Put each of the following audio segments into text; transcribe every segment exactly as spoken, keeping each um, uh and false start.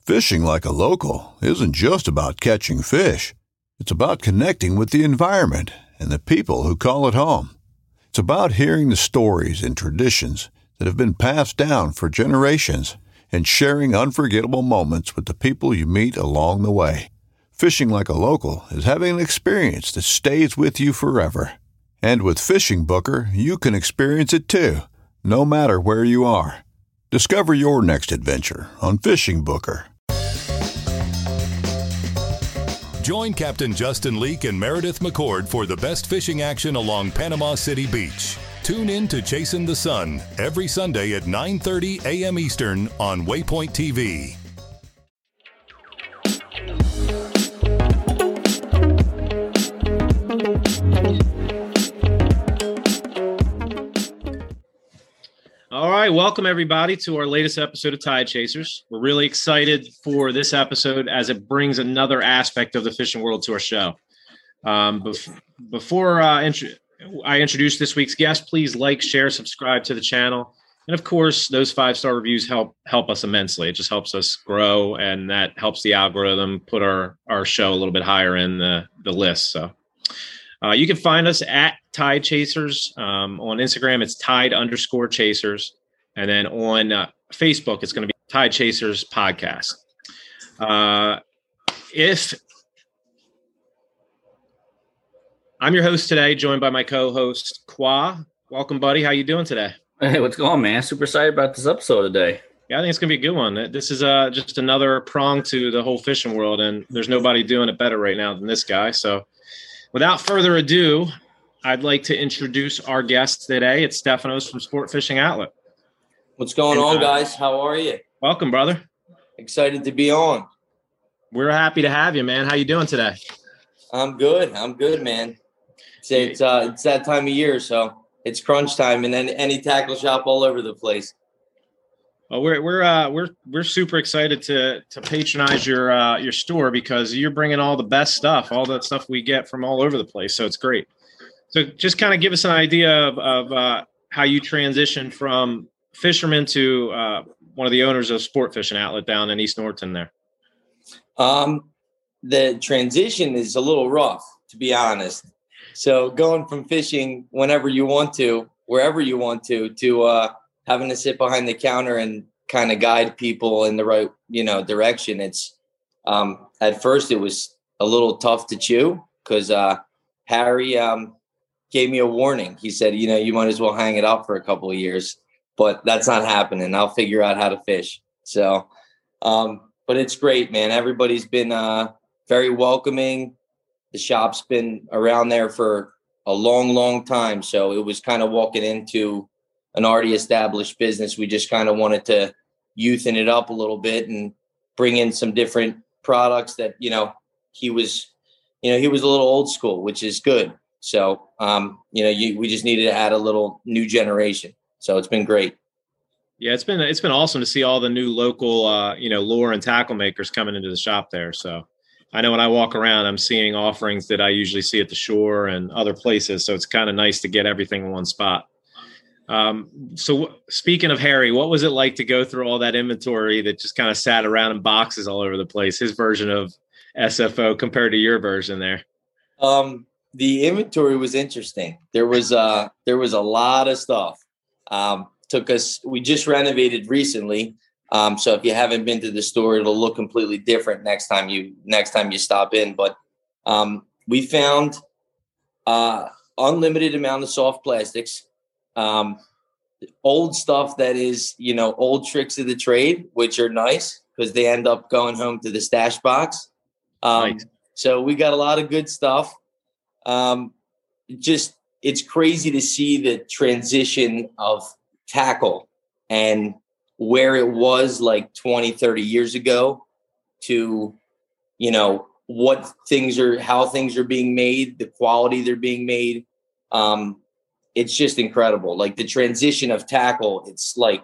Fishing like a local isn't just about catching fish. It's about connecting with the environment and the people who call it home. It's about hearing the stories and traditions that have been passed down for generations and sharing unforgettable moments with the people you meet along the way. Fishing like a local is having an experience that stays with you forever. And with Fishing Booker, you can experience it too, no matter where you are. Discover your next adventure on Fishing Booker. Join Captain Justin Leake and Meredith McCord for the best fishing action along Panama City Beach. Tune in to Chasing the Sun every Sunday at nine thirty a.m. Eastern on Waypoint T V. All right, welcome everybody to our latest episode of Tide Chasers. We're really excited for this episode as it brings another aspect of the fishing world to our show. Um, bef- before uh, int- I introduce this week's guest, please like, share, subscribe to the channel. And of course, those five-star reviews help help us immensely. It just helps us grow, and that helps the algorithm put our, our show a little bit higher in the, the list. So uh, you can find us at Tide Chasers. Um, on Instagram, it's Tide underscore Chasers. And then on uh, Facebook, it's going to be Tide Chasers Podcast. Uh, if I'm your host today, joined by my co-host, Qua. Welcome, buddy. How you doing today? Hey, what's going on, man? Super excited about this episode today. Yeah, I think it's going to be a good one. This is uh, just another prong to the whole fishing world, and there's nobody doing it better right now than this guy. So without further ado, I'd like to introduce our guest today. It's Stefanos from Sport Fishing Outlet. What's going and, on, uh, guys? How are you? Welcome, brother. Excited to be on. We're happy to have you, man. How you doing today? I'm good. I'm good, man. It's it's, uh, it's that time of year, so it's crunch time, and then any tackle shop all over the place. Well, we're we're uh, we're we're super excited to to patronize your uh, your store because you're bringing all the best stuff, all that stuff we get from all over the place. So it's great. So just kind of give us an idea of, of uh, how you transitioned from fisherman to uh, one of the owners of Sport Fishing Outlet down in East Norton there. Um, the transition is a little rough, to be honest. So going from fishing whenever you want to, wherever you want to, to uh, having to sit behind the counter and kind of guide people in the right, you know, direction. It's um, at first it was a little tough to chew because uh, Harry um, gave me a warning. He said, you know, you might as well hang it up for a couple of years. But that's not happening. I'll figure out how to fish. So, um, but it's great, man. Everybody's been uh, very welcoming. The shop's been around there for a long, long time. So it was kind of walking into an already established business. We just kind of wanted to youthen it up a little bit and bring in some different products that, you know, he was, you know, he was a little old school, which is good. So, um, you know, you, we just needed to add a little new generation. So it's been great. Yeah, it's been it's been awesome to see all the new local, uh, you know, lure and tackle makers coming into the shop there. So I know when I walk around, I'm seeing offerings that I usually see at the shore and other places. So it's kind of nice to get everything in one spot. Um, so speaking of Harry, what was it like to go through all that inventory that just kind of sat around in boxes all over the place? His version of S F O compared to your version there. Um, the inventory was interesting. There was uh there was a lot of stuff. Um, took us, we just renovated recently. Um, so if you haven't been to the store, it'll look completely different next time you, next time you stop in. But, um, we found, uh, unlimited amount of soft plastics, um, old stuff that is, you know, old tricks of the trade, which are nice because they end up going home to the stash box. Um, Nice. so we got a lot of good stuff. Um, just, it's crazy to see the transition of tackle and where it was like twenty, thirty years ago to, you know, what things are, how things are being made, the quality they're being made. Um, it's just incredible. Like the transition of tackle, it's like,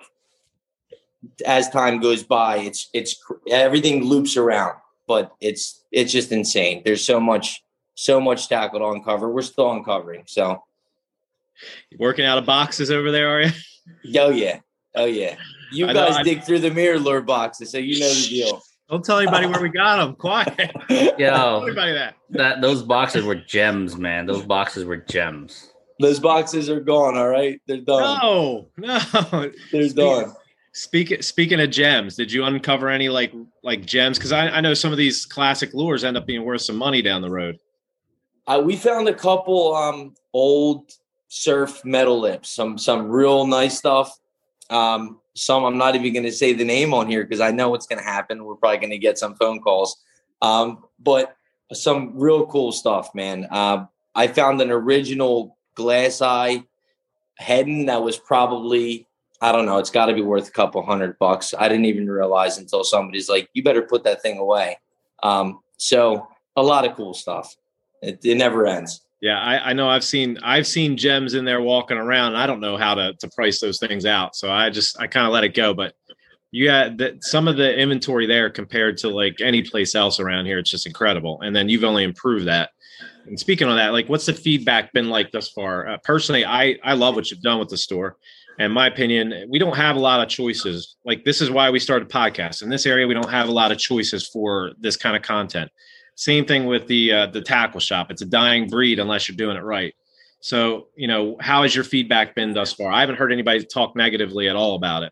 as time goes by, it's, it's everything loops around, but it's, it's just insane. There's so much, so much tackle to uncover. We're still uncovering. So Working out of boxes over there, are you? oh yeah. Oh yeah. You I know, guys I- dig through the mirror lure boxes, so you know the deal. Don't tell anybody where we got them. Quiet. Yo, Tell anybody that. that those boxes were gems, man. Those boxes were gems. Those boxes are gone. All right, they're done. No, no. They're Speak- done. Speaking speaking of gems, did you uncover any like like gems? Because I, I know some of these classic lures end up being worth some money down the road. Uh, we found a couple um, old surf metal lips, some some real nice stuff. Um, some I'm not even going to say the name on here because I know what's going to happen. We're probably going to get some phone calls, um, but some real cool stuff, man. Uh, I found an original glass eye heading that was probably, I don't know, it's got to be worth a couple hundred bucks. I didn't even realize until somebody's like, you better put that thing away. Um, so a lot of cool stuff. It, it never ends. Yeah, I, I know I've seen I've seen gems in there walking around. I don't know how to to price those things out. So I just I kind of let it go. But you got the, some of the inventory there compared to like any place else around here. It's just incredible. And then you've only improved that. And speaking of that, like what's the feedback been like thus far? Uh, personally, I, I love what you've done with the store. And in my opinion, we don't have a lot of choices. Like this is why we started podcasts. In this area, we don't have a lot of choices for this kind of content. Same thing with the uh, the tackle shop. It's a dying breed unless you're doing it right. So, you know, how has your feedback been thus far? I haven't heard anybody talk negatively at all about it.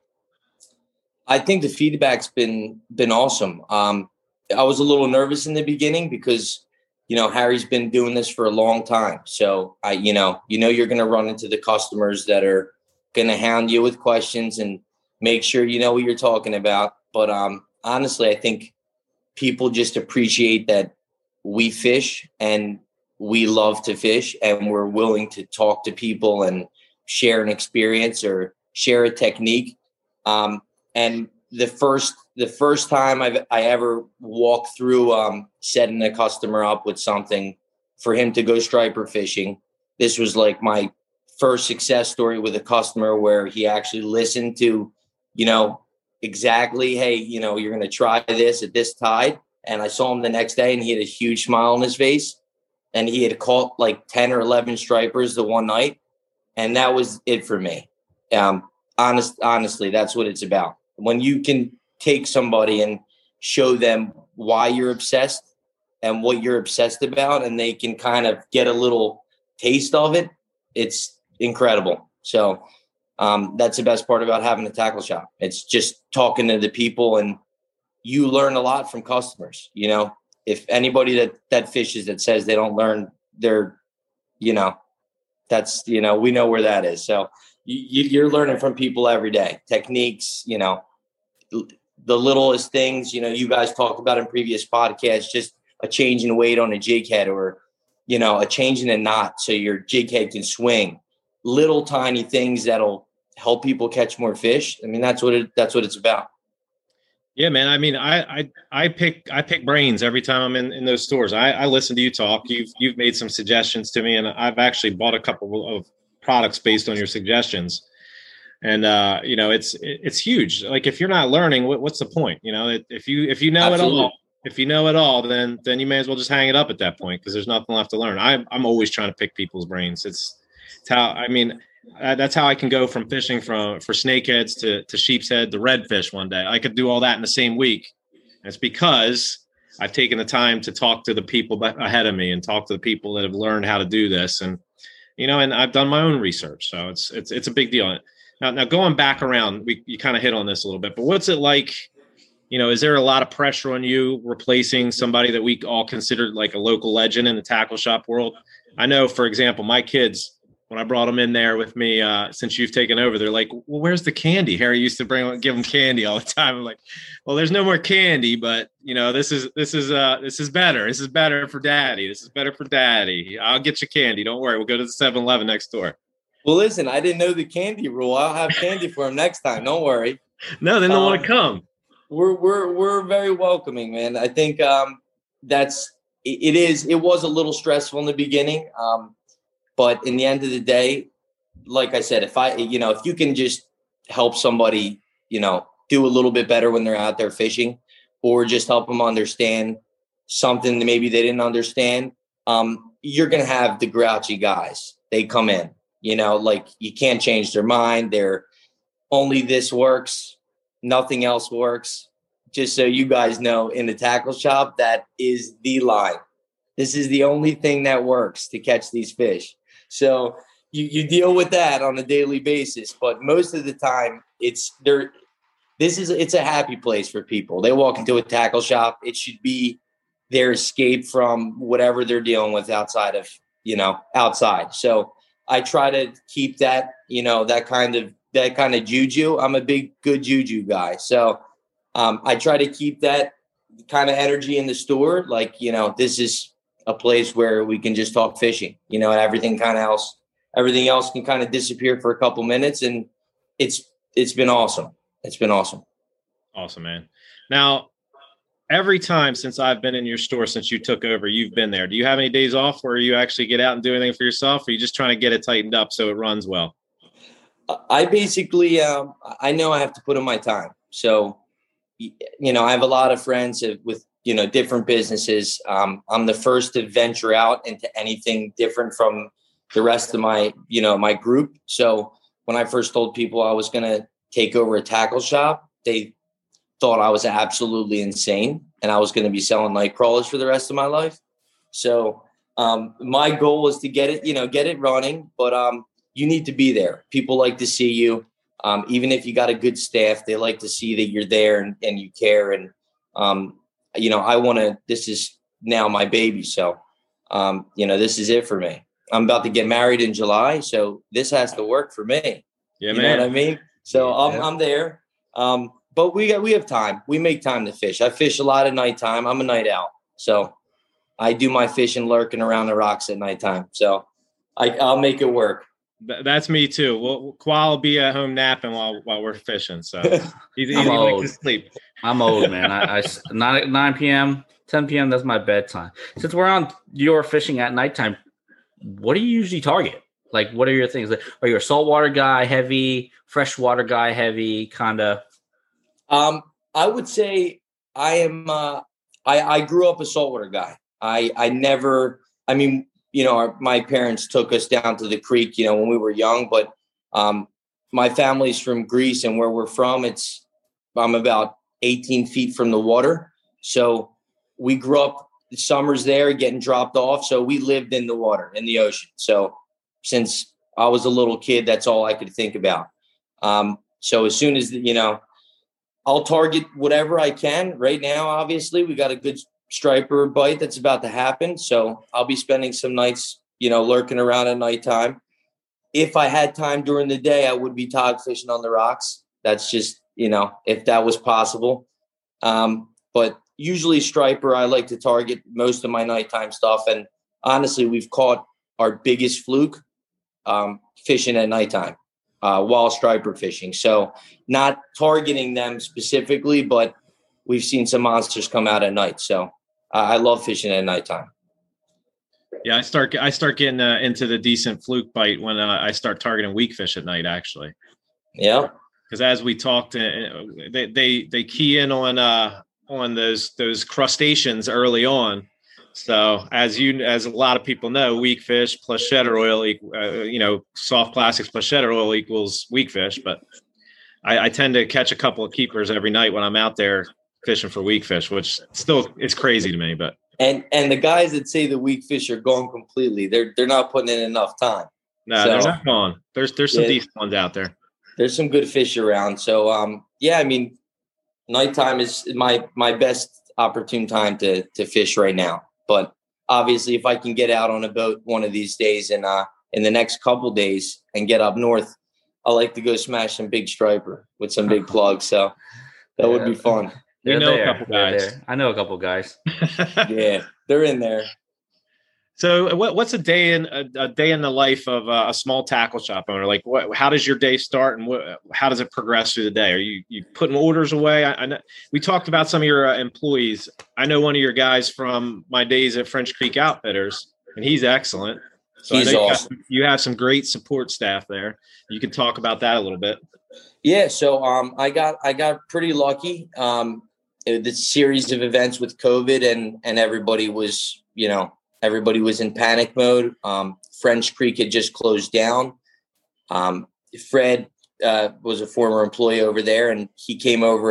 I think the feedback's been been awesome. Um, I was a little nervous in the beginning because, you know, Harry's been doing this for a long time. So I, you know, you know, you're going to run into the customers that are going to hound you with questions and make sure you know what you're talking about. But um, honestly, I think people just appreciate that we fish and we love to fish and we're willing to talk to people and share an experience or share a technique. Um, and the first, the first time I've, I ever walked through um, setting a customer up with something for him to go striper fishing, this was like my first success story with a customer where he actually listened to, you know, exactly, hey, you know, you're going to try this at this tide. And I saw him the next day and he had a huge smile on his face and he had caught like ten or eleven stripers the one night. And that was it for me. Um, honest, honestly, that's what it's about. When you can take somebody and show them why you're obsessed and what you're obsessed about, and they can kind of get a little taste of it, it's incredible. So um, that's the best part about having a tackle shop. It's just talking to the people, and you learn a lot from customers. You know, if anybody that, that fishes that says they don't learn, they're, you know, that's, you know, we know where that is. So you, you're learning from people every day, techniques, you know, the littlest things, you know, you guys talked about in previous podcasts, just a change in weight on a jig head or, you know, a change in a knot so your jig head can swing. Little tiny things that'll help people catch more fish. I mean, that's what it, that's what it's about. Yeah, man. I mean, I, I, I pick, I pick brains every time I'm in, in those stores. I, I listen to you talk. You've, you've made some suggestions to me, and I've actually bought a couple of products based on your suggestions. And, uh, you know, it's, it's huge. Like if you're not learning, what, what's the point? You know, if you, if you know Absolutely. it all, if you know it all, then, then you may as well just hang it up at that point, because there's nothing left to learn. I'm, I'm always trying to pick people's brains. It's, it's how, I mean, Uh, that's how I can go from fishing from for snakeheads to, to sheep's head to redfish one day. I could do all that in the same week. And it's because I've taken the time to talk to the people ahead of me and talk to the people that have learned how to do this. And, you know, and I've done my own research. So it's, it's, it's a big deal. Now, now going back around, we, you kind of hit on this a little bit, but what's it like? You know, is there a lot of pressure on you replacing somebody that we all considered like a local legend in the tackle shop world? I know, for example, my kids, when I brought them in there with me, uh, since you've taken over, they're like, well, where's the candy? Harry used to bring, give them candy all the time. I'm like, well, there's no more candy, but you know, this is, this is, uh, this is better. This is better for daddy. This is better for daddy. I'll get you candy. Don't worry. We'll go to the seven eleven next door. Well, listen, I didn't know the candy rule. I'll have candy for him next time. Don't worry. No, they don't um, want to come. We're, we're, we're very welcoming, man. I think, um, that's, it, it is, it was a little stressful in the beginning. Um, But in the end of the day, like I said, if I, you know, if you can just help somebody, you know, do a little bit better when they're out there fishing, or just help them understand something that maybe they didn't understand, um, you're going to have the grouchy guys. They come in, you know, like you can't change their mind. They're only this works. Nothing else works. just so you guys know, in the tackle shop, that is the line. This is the only thing that works to catch these fish. So you, you deal with that on a daily basis, but most of the time it's there. This is, it's a happy place for people. They walk into a tackle shop. It should be their escape from whatever they're dealing with outside of, you know, outside. So I try to keep that, you know, that kind of, that kind of juju. I'm a big, good juju guy. So um, I try to keep that kind of energy in the store. Like, you know, this is a place where we can just talk fishing, you know, and everything kind of else, everything else can kind of disappear for a couple minutes. And it's, it's been awesome. It's been awesome. Awesome, man. Now, every time since I've been in your store, since you took over, you've been there. Do you have any days off where you actually get out and do anything for yourself? Or are you just trying to get it tightened up so it runs well? I basically, um, I know I have to put in my time. So, you know, I have a lot of friends with, you know, different businesses. Um, I'm the first to venture out into anything different from the rest of my, you know, my group. So when I first told people I was going to take over a tackle shop, they thought I was absolutely insane and I was going to be selling night crawlers for the rest of my life. So um, my goal was to get it, you know, get it running, but um, you need to be there. People like to see you. Um, even if you got a good staff, they like to see that you're there and, and you care. And, um, you know, I want to, this is now my baby. So, um, you know, this is it for me. I'm about to get married in July. So this has to work for me. Yeah, you man. know what I mean? So I'm, yeah. I'm there. Um, but we got, we have time. We make time to fish. I fish a lot at nighttime. I'm a night owl. So I do my fishing lurking around the rocks at nighttime. So I, I'll make it work. That's me too. Well, Qual will be at home napping while while we're fishing. So he's, he likes to sleep. I'm old, man. I, I nine nine p.m. ten p.m. That's my bedtime. Since we're on your fishing at nighttime, what do you usually target? Like, what are your things? Are you a saltwater guy, heavy, freshwater guy, heavy, kind of? Um, I would say I am. Uh, I I grew up a saltwater guy. I I never. I mean. You know, our, my parents took us down to the creek, you know, when we were young, but um, my family's from Greece and where we're from, it's, I'm about eighteen feet from the water. So we grew up summers there getting dropped off. So we lived in the water, in the ocean. So since I was a little kid, that's all I could think about. Um, so as soon as, you know, I'll target whatever I can. Right now, obviously, we got a good striper bite that's about to happen. So I'll be spending some nights, you know, lurking around at nighttime. If I had time during the day, I would be tog fishing on the rocks. That's just, you know, if that was possible. Um, but usually striper, I like to target most of my nighttime stuff. And honestly, we've caught our biggest fluke um, fishing at nighttime uh, while striper fishing. So not targeting them specifically, but we've seen some monsters come out at night. So I love fishing at nighttime. Yeah, I start I start getting uh, into the decent fluke bite when uh, I start targeting weak fish at night. Actually, yeah, because as we talked, uh, they they they key in on uh, on those those crustaceans early on. So as you as a lot of people know, weak fish plus cheddar oil, uh, you know, soft plastics plus cheddar oil equals weak fish. But I, I tend to catch a couple of keepers every night when I'm out there fishing for weak fish, which still is crazy to me. But and and the guys that say the weak fish are gone completely, they're they're not putting in enough time. No, so, they're not gone. There's there's some yeah, decent ones out there. There's some good fish around. So um yeah, I mean, nighttime is my my best opportune time to to fish right now. But obviously, if I can get out on a boat one of these days and uh in the next couple days and get up north, I like to go smash some big striper with some big plugs. So that would be fun. We know there. a couple guys. I know a couple guys. Yeah, they're in there. So, what, what's a day in a, a day in the life of a, a small tackle shop owner? Like, what? How does your day start, and what, how does it progress through the day? Are you you putting orders away? I, I know, we talked about some of your uh, employees. I know one of your guys from my days at French Creek Outfitters, and he's excellent. So he's I know awesome. You, got, you have some great support staff there. You can talk about that a little bit. Yeah, so um, I got I got pretty lucky. Um, the series of events with COVID and and everybody was, you know, everybody was in panic mode. Um, French Creek had just closed down. Um, Fred uh, was a former employee over there, and he came over at the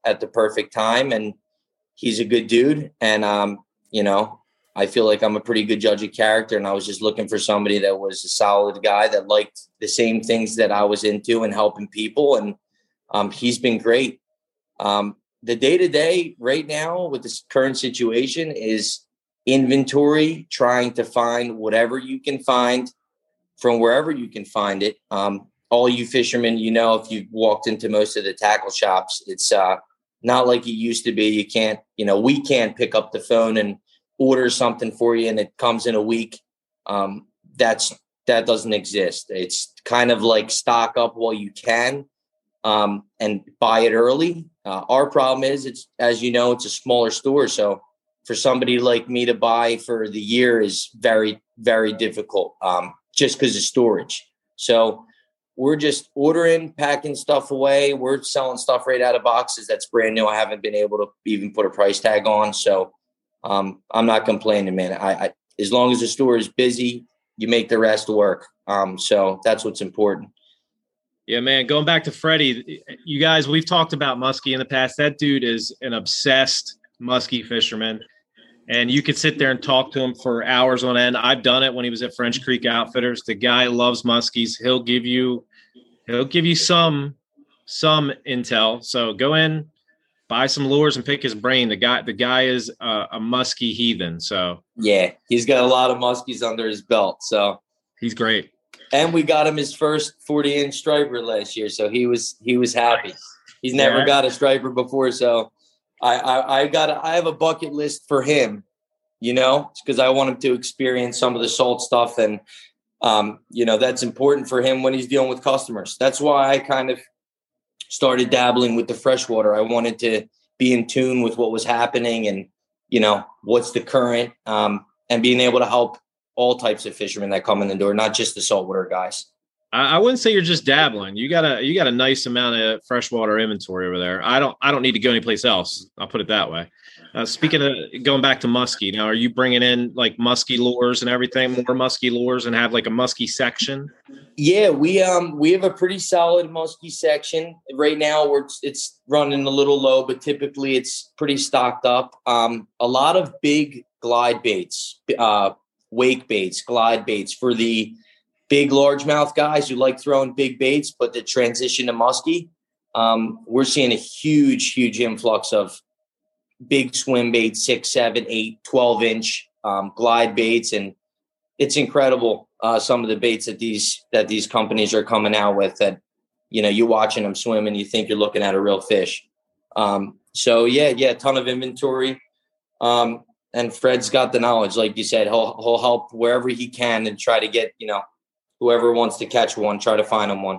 at the perfect time. And he's a good dude. And, um, you know, I feel like I'm a pretty good judge of character. And I was just looking for somebody that was a solid guy that liked the same things that I was into and helping people. And um, he's been great. Um, the day to day right now with this current situation is inventory, trying to find whatever you can find from wherever you can find it. Um, all you fishermen, you know, if you've walked into most of the tackle shops, it's uh, not like it used to be. You can't, you know, we can't pick up the phone and order something for you and it comes in a week. Um, that's, that doesn't exist. It's kind of like stock up while you can um, and buy it early. Uh, our problem is it's, as you know, it's a smaller store. So for somebody like me to buy for the year is very, very difficult um, just because of storage. So we're just ordering, packing stuff away. We're selling stuff right out of boxes that's brand new. I haven't been able to even put a price tag on. So um, I'm not complaining, man. I, I as long as the store is busy, you make the rest work. Um, so that's what's important. Yeah, man. Going back to Freddie, you guys, we've talked about muskie in the past. That dude is an obsessed muskie fisherman. And you could sit there and talk to him for hours on end. I've done it when he was at French Creek Outfitters. The guy loves muskies. He'll give you, he'll give you some, some intel. So go in, buy some lures, and pick his brain. The guy, the guy is a, a muskie heathen. So yeah, he's got a lot of muskies under his belt. So he's great. And we got him his first forty inch striper last year, so he was he was happy. He's never Yeah. got a striper before, so. I, I, I got I have a bucket list for him, you know, because I want him to experience some of the salt stuff. And, um, you know, that's important for him when he's dealing with customers. That's why I kind of started dabbling with the freshwater. I wanted to be in tune with what was happening and, you know, what's the current um, and being able to help all types of fishermen that come in the door, not just the saltwater guys. I wouldn't say you're just dabbling. You got a you got a nice amount of freshwater inventory over there. I don't I don't need to go anyplace else. I'll put it that way. Uh, speaking of going back to muskie, now are you bringing in like muskie lures and everything, more muskie lures, and have like a muskie section? Yeah, we um we have a pretty solid muskie section right now. We're it's running a little low, but typically it's pretty stocked up. Um, a lot of big glide baits, uh, wake baits, glide baits for the big largemouth guys who like throwing big baits, but the transition to muskie, um, we're seeing a huge, huge influx of big swim baits, six, seven, eight, twelve inch um, glide baits. And it's incredible. Uh, some of the baits that these, that these companies are coming out with that, you know, you're watching them swim and you think you're looking at a real fish. Um, so yeah, yeah, a ton of inventory. Um, and Fred's got the knowledge, like you said, he'll, he'll help wherever he can and try to get, you know, whoever wants to catch one, try to find them one.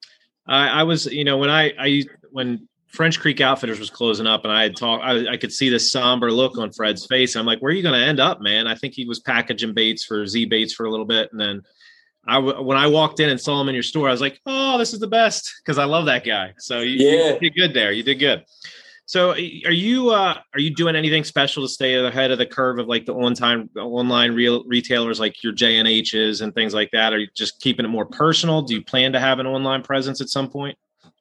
I, I was, you know, when I, I, when French Creek Outfitters was closing up and I had talked, I, I could see the somber look on Fred's face. I'm like, where are you going to end up, man? I think he was packaging baits for Z baits for a little bit. And then I, when I walked in and saw him in your store, I was like, oh, this is the best. Cause I love that guy. So you, yeah. you did good there. You did good. So are you uh, are you doing anything special to stay ahead of the curve of like the on-time online real retailers like your J and H's and things like that? Are you just keeping it more personal? Do you plan to have an online presence at some point?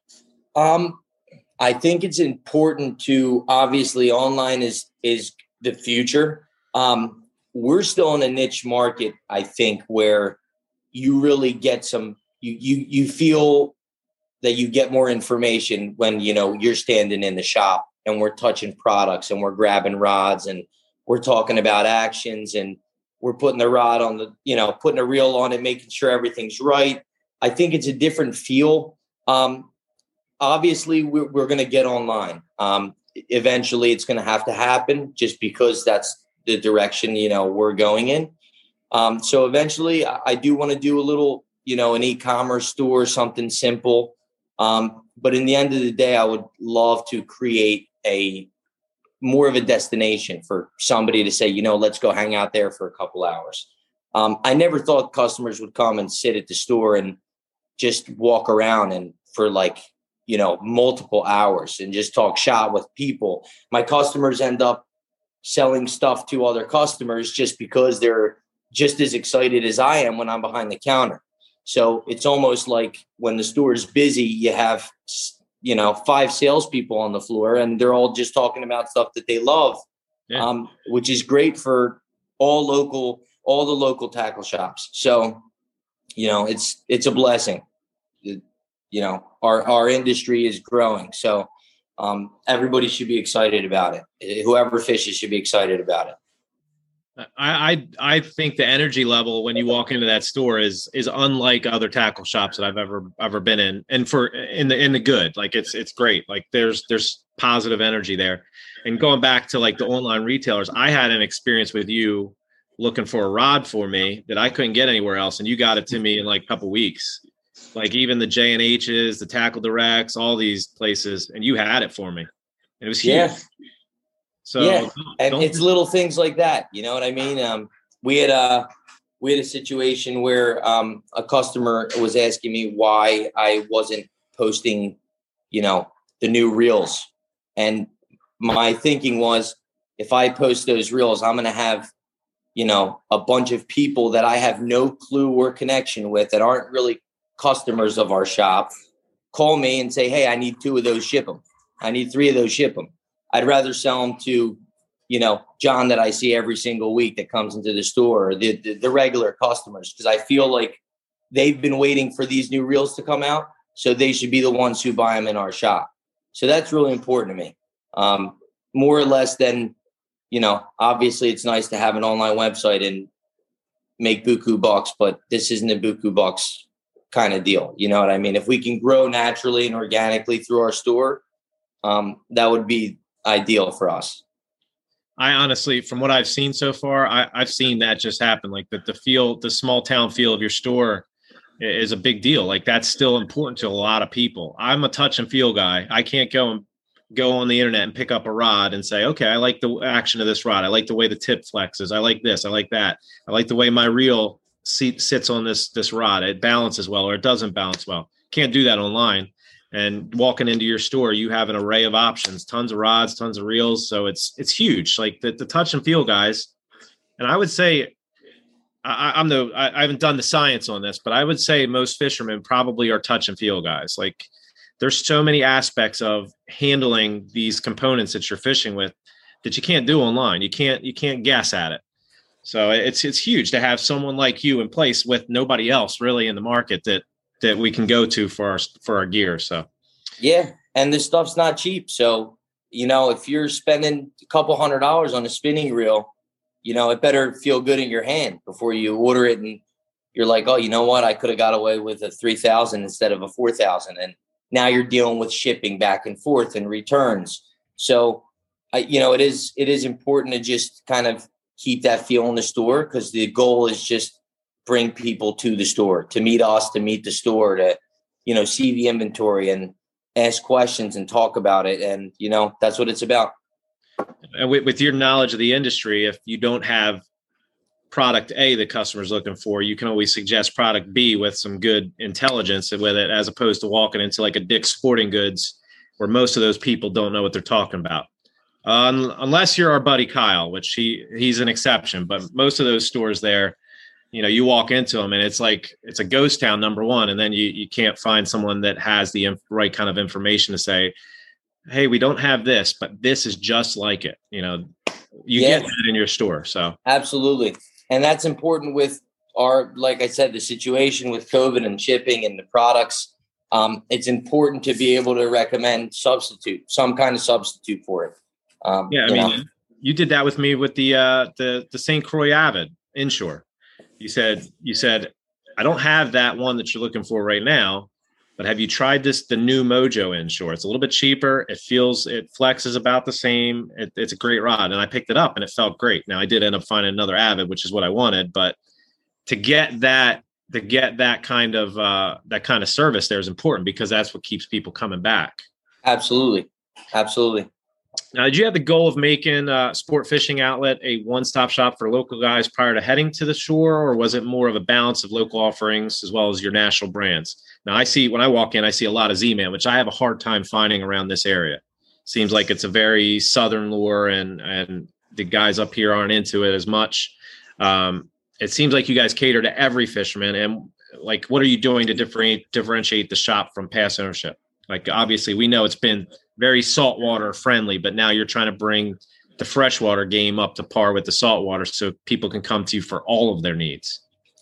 Um, I think it's important to obviously online is is the future. Um, we're still in a niche market, I think, where you really get some you you you feel that you get more information when, you know, you're standing in the shop and we're touching products and we're grabbing rods and we're talking about actions and we're putting the rod on the, you know, putting a reel on it, making sure everything's right. I think it's a different feel. Um, obviously we're, we're going to get online. Um, eventually it's going to have to happen just because that's the direction, you know, we're going in. Um, so eventually I, I do want to do a little, you know, an e-commerce store, something simple. Um, but in the end of the day, I would love to create a more of a destination for somebody to say, you know, let's go hang out there for a couple hours. Um, I never thought customers would come and sit at the store and just walk around and for like, you know, multiple hours and just talk shop with people. My customers end up selling stuff to other customers just because they're just as excited as I am when I'm behind the counter. So it's almost like when the store is busy, you have you know, five salespeople on the floor, and they're all just talking about stuff that they love, yeah. um, which is great for all local, all the local tackle shops. So, you know, it's, it's a blessing. It, you know, our, our industry is growing. So um, everybody should be excited about it. Whoever fishes should be excited about it. I, I I think the energy level when you walk into that store is is unlike other tackle shops that I've ever ever been in, and for in the in the good. Like it's it's great. Like there's there's positive energy there. And going back to like the online retailers, I had an experience with you looking for a rod for me that I couldn't get anywhere else, and you got it to me in like a couple weeks. Like even the J and H's, the Tackle Directs, all these places, and you had it for me. And it was huge. Yeah. So yeah, don't, and don't it's little things like that. You know what I mean? Um, we had a we had a situation where um, a customer was asking me why I wasn't posting, you know, the new reels, and my thinking was, if I post those reels, I'm going to have, you know, a bunch of people that I have no clue or connection with that aren't really customers of our shop call me and say, "Hey, I need two of those, ship them. I need three of those, ship them." I'd rather sell them to, you know, John that I see every single week that comes into the store, or the, the, the regular customers, because I feel like they've been waiting for these new reels to come out, so they should be the ones who buy them in our shop. So that's really important to me. Um, more or less than, you know, obviously it's nice to have an online website and make buku bucks, but this isn't a buku bucks kind of deal. You know what I mean? If we can grow naturally and organically through our store, um, that would be ideal for us. I honestly, from what I've seen so far, I, I've seen that just happen. Like the, the feel, the small town feel of your store is a big deal. Like that's still important to a lot of people. I'm a touch and feel guy. I can't go and go on the internet and pick up a rod and say, okay, I like the action of this rod. I like the way the tip flexes. I like this. I like that. I like the way my reel seat sits on this, this rod. It balances well, or it doesn't balance well. Can't do that online. And walking into your store, you have an array of options, tons of rods, tons of reels. So it's it's huge. Like the, the touch and feel guys. And I would say, I, I'm no, I, I haven't done the science on this, but I would say most fishermen probably are touch and feel guys. Like there's so many aspects of handling these components that you're fishing with that you can't do online. You can't you can't guess at it. So it's it's huge to have someone like you in place with nobody else really in the market that that we can go to for our, for our gear. So, yeah. And this stuff's not cheap. So, you know, if you're spending a couple hundred dollars on a spinning reel, you know, it better feel good in your hand before you order it. And you're like, oh, you know what? I could have got away with a three thousand instead of a four thousand. And now you're dealing with shipping back and forth and returns. So, I, you know, it is, it is important to just kind of keep that feel in the store, because the goal is just bring people to the store, to meet us, to meet the store, to, you know, see the inventory and ask questions and talk about it. And, you know, that's what it's about. And with, with your knowledge of the industry, if you don't have product A the customer's looking for, you can always suggest product B with some good intelligence with it, as opposed to walking into like a Dick's Sporting Goods where most of those people don't know what they're talking about. Um, unless you're our buddy Kyle, which he he's an exception, but most of those stores there, you know, you walk into them and it's like, it's a ghost town, number one. And then you, you can't find someone that has the inf- right kind of information to say, hey, we don't have this, but this is just like it. You know, you yeah. get that in your store. So absolutely. And that's important with our, like I said, the situation with COVID and shipping and the products. Um, it's important to be able to recommend substitute, some kind of substitute for it. Um, yeah. I you mean, know. you did that with me with the, uh, the, the Saint Croix Avid inshore. You said, you said, I don't have that one that you're looking for right now, but have you tried this, the new Mojo inshore? It's a little bit cheaper. It feels, it flexes about the same. It, it's a great rod. And I picked it up and it felt great. Now I did end up finding another Avid, which is what I wanted, but to get that, to get that kind of, uh, that kind of service there is important, because that's what keeps people coming back. Absolutely. Absolutely. Now, did you have the goal of making uh, Sport Fishing Outlet a one-stop shop for local guys prior to heading to the shore, or was it more of a balance of local offerings as well as your national brands? Now, I see when I walk in, I see a lot of Z-Man, which I have a hard time finding around this area. Seems like it's a very southern lure, and and the guys up here aren't into it as much. Um, it seems like you guys cater to every fisherman. And like, what are you doing to differentiate differentiate the shop from past ownership? Like, obviously, we know it's been very saltwater friendly, but now you're trying to bring the freshwater game up to par with the saltwater so people can come to you for all of their needs.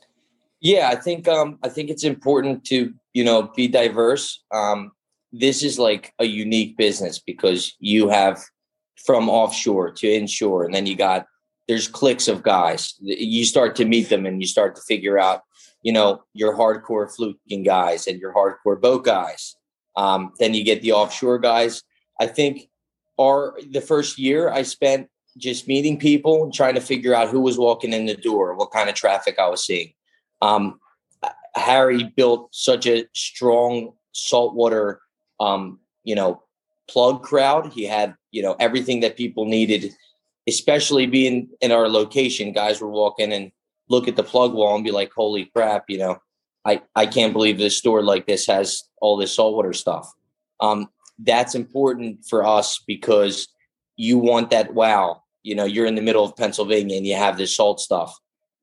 Yeah, I think um, I think it's important to, you know, be diverse. Um, this is like a unique business because you have from offshore to inshore, and then you got there's cliques of guys. You start to meet them, and you start to figure out, you know, your hardcore fluking guys and your hardcore boat guys. Um, then you get the offshore guys. I think our the first year I spent just meeting people and trying to figure out who was walking in the door, what kind of traffic I was seeing. Um, Harry built such a strong saltwater, um, you know, plug crowd. He had, you know, everything that people needed, especially being in our location. Guys were walking and look at the plug wall and be like, holy crap, you know, I, I can't believe this store like this has all this saltwater stuff. Um, that's important for us because you want that wow. You know, you're in the middle of Pennsylvania and you have this salt stuff.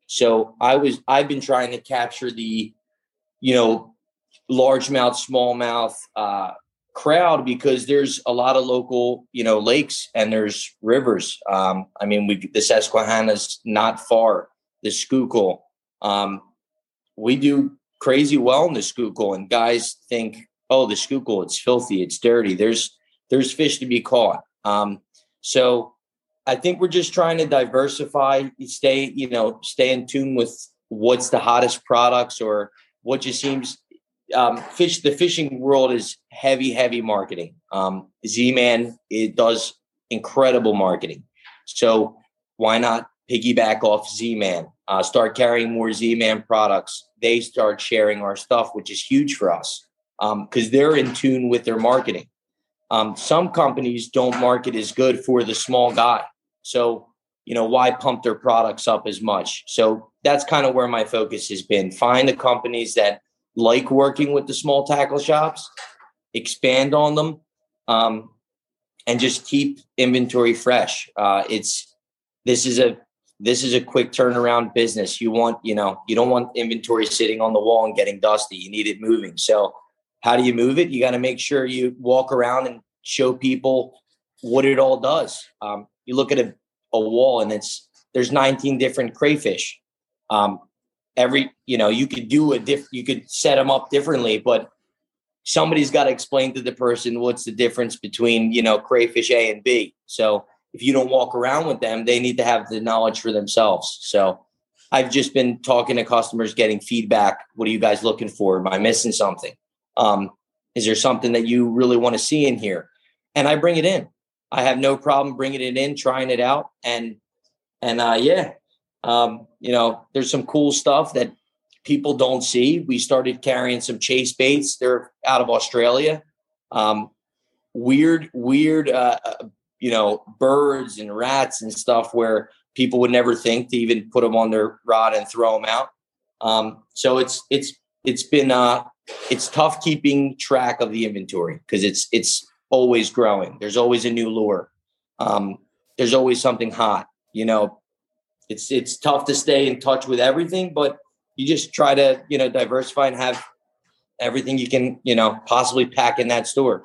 So I was, I've been trying to capture the, you know, largemouth, smallmouth uh, crowd because there's a lot of local, you know, lakes and there's rivers. Um, I mean, we the Susquehanna's not far. The Schuylkill, um, we do crazy well in the Schuylkill, and guys think, oh, the Schuylkill, it's filthy, it's dirty. There's there's fish to be caught. Um, so I think we're just trying to diversify, stay, you know, stay in tune with what's the hottest products or what just seems um, fish. The fishing world is heavy, heavy marketing. Um, Z-Man, it does incredible marketing. So why not piggyback off Z-Man, uh, start carrying more Z-Man products. They start sharing our stuff, which is huge for us because um, they're in tune with their marketing. Um, some companies don't market as good for the small guy. So, you know, why pump their products up as much? So that's kind of where my focus has been. Find the companies that like working with the small tackle shops, expand on them, um, and just keep inventory fresh. Uh, it's this is a this is a quick turnaround business. You want, you know, you don't want inventory sitting on the wall and getting dusty. You need it moving. So how do you move it? You got to make sure you walk around and show people what it all does. Um, you look at a, a wall and it's there's nineteen different crayfish. Um, every, you know, you could do a diff, you could set them up differently, but somebody's got to explain to the person what's the difference between, you know, crayfish A and B. So if you don't walk around with them, they need to have the knowledge for themselves. So I've just been talking to customers, getting feedback. What are you guys looking for? Am I missing something? Um, is there something that you really want to see in here? And I bring it in. I have no problem bringing it in, trying it out. And, and uh, yeah, um, you know, there's some cool stuff that people don't see. We started carrying some chase baits. They're out of Australia. Um, weird, weird, uh, you know, birds and rats and stuff where people would never think to even put them on their rod and throw them out. Um, so it's, it's, it's been, uh, it's tough keeping track of the inventory because it's, it's always growing. There's always a new lure. Um, there's always something hot, you know, it's, it's tough to stay in touch with everything, but you just try to, you know, diversify and have everything you can, you know, possibly pack in that store.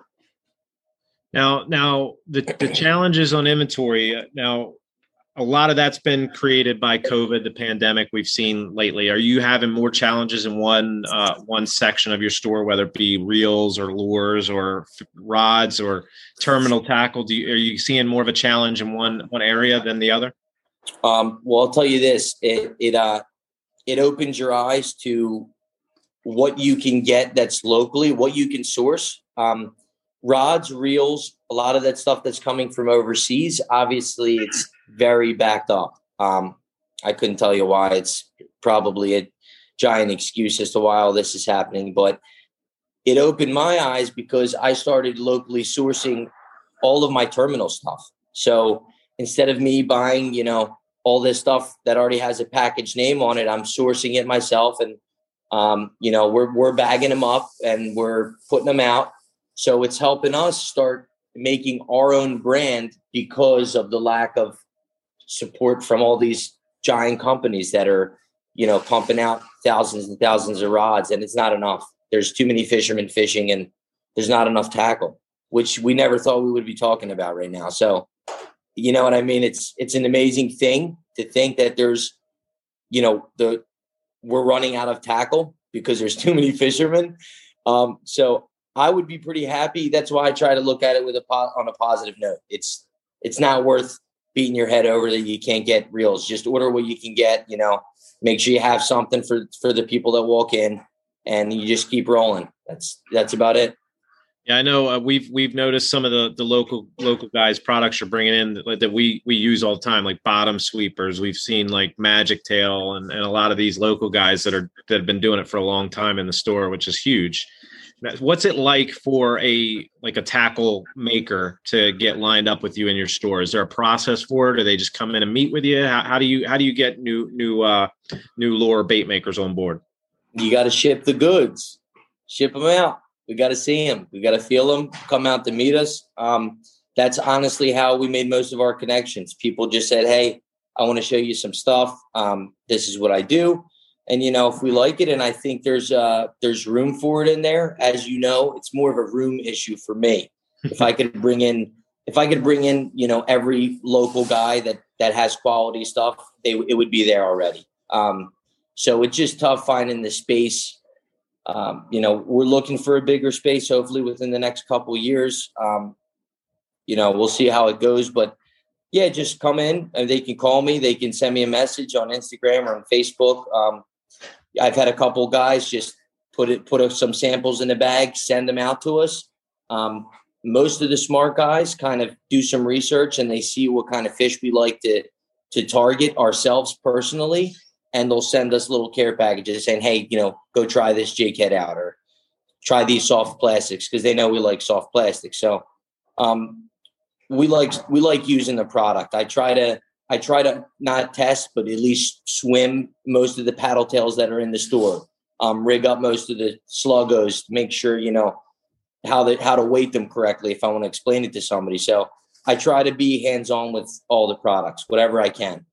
Now, now the, the challenges on inventory, uh, now a lot of that's been created by COVID, the pandemic we've seen lately. Are you having more challenges in one, uh, one section of your store, whether it be reels or lures or f- rods or terminal tackle? Do you, are you seeing more of a challenge in one, one area than the other? Um, well, I'll tell you this, it, it, uh, it opens your eyes to what you can get that's locally, what you can source. Um, rods, reels, a lot of that stuff that's coming from overseas, obviously it's very backed up. Um, I couldn't tell you why. It's probably a giant excuse as to why all this is happening, but it opened my eyes because I started locally sourcing all of my terminal stuff. So instead of me buying, you know, all this stuff that already has a package name on it, I'm sourcing it myself. And, um, you know, we're, we're bagging them up and we're putting them out. So it's helping us start making our own brand because of the lack of support from all these giant companies that are, you know, pumping out thousands and thousands of rods, and it's not enough. There's too many fishermen fishing, and there's not enough tackle, which we never thought we would be talking about right now. So, you know what I mean? It's, it's an amazing thing to think that there's, you know, the, we're running out of tackle because there's too many fishermen. Um, so I would be pretty happy. That's why I try to look at it with a po- on a positive note. It's, it's not worth beating your head over that you can't get reels. Just order what you can get, you know, make sure you have something for, for the people that walk in, and you just keep rolling. That's, that's about it. Yeah, I know uh, we've we've noticed some of the, the local local guys' products you're bringing in that, that we we use all the time, like bottom sweepers. We've seen like Magic Tail and, and a lot of these local guys that are that have been doing it for a long time in the store, which is huge. What's it like for a like a tackle maker to get lined up with you in your store? Is there a process for it? Or do they just come in and meet with you? How, how do you how do you get new new uh, new lure bait makers on board? You got to ship the goods, ship them out. We got to see them. We got to feel them, come out to meet us. Um, that's honestly how we made most of our connections. People just said, hey, I want to show you some stuff. Um, this is what I do. And, you know, if we like it, and I think there's uh, there's room for it in there, as you know, it's more of a room issue for me. If I could bring in, if I could bring in, you know, every local guy that that has quality stuff, they it would be there already. Um, so it's just tough finding the space. Um, you know, we're looking for a bigger space, hopefully within the next couple of years. Um, you know, we'll see how it goes, but yeah, just come in and they can call me. They can send me a message on Instagram or on Facebook. Um, I've had a couple guys just put it, put some samples in a bag, send them out to us. Um, most of the smart guys kind of do some research and they see what kind of fish we like to, to target ourselves personally. And they'll send us little care packages saying, hey, you know, go try this jig head out or try these soft plastics, because they know we like soft plastics. So um, we like we like using the product. I try to I try to not test, but at least swim most of the paddle tails that are in the store. Um, rig up most of the sluggos, make sure, you know, how the, how to weight them correctly if I want to explain it to somebody. So I try to be hands-on with all the products, whatever I can.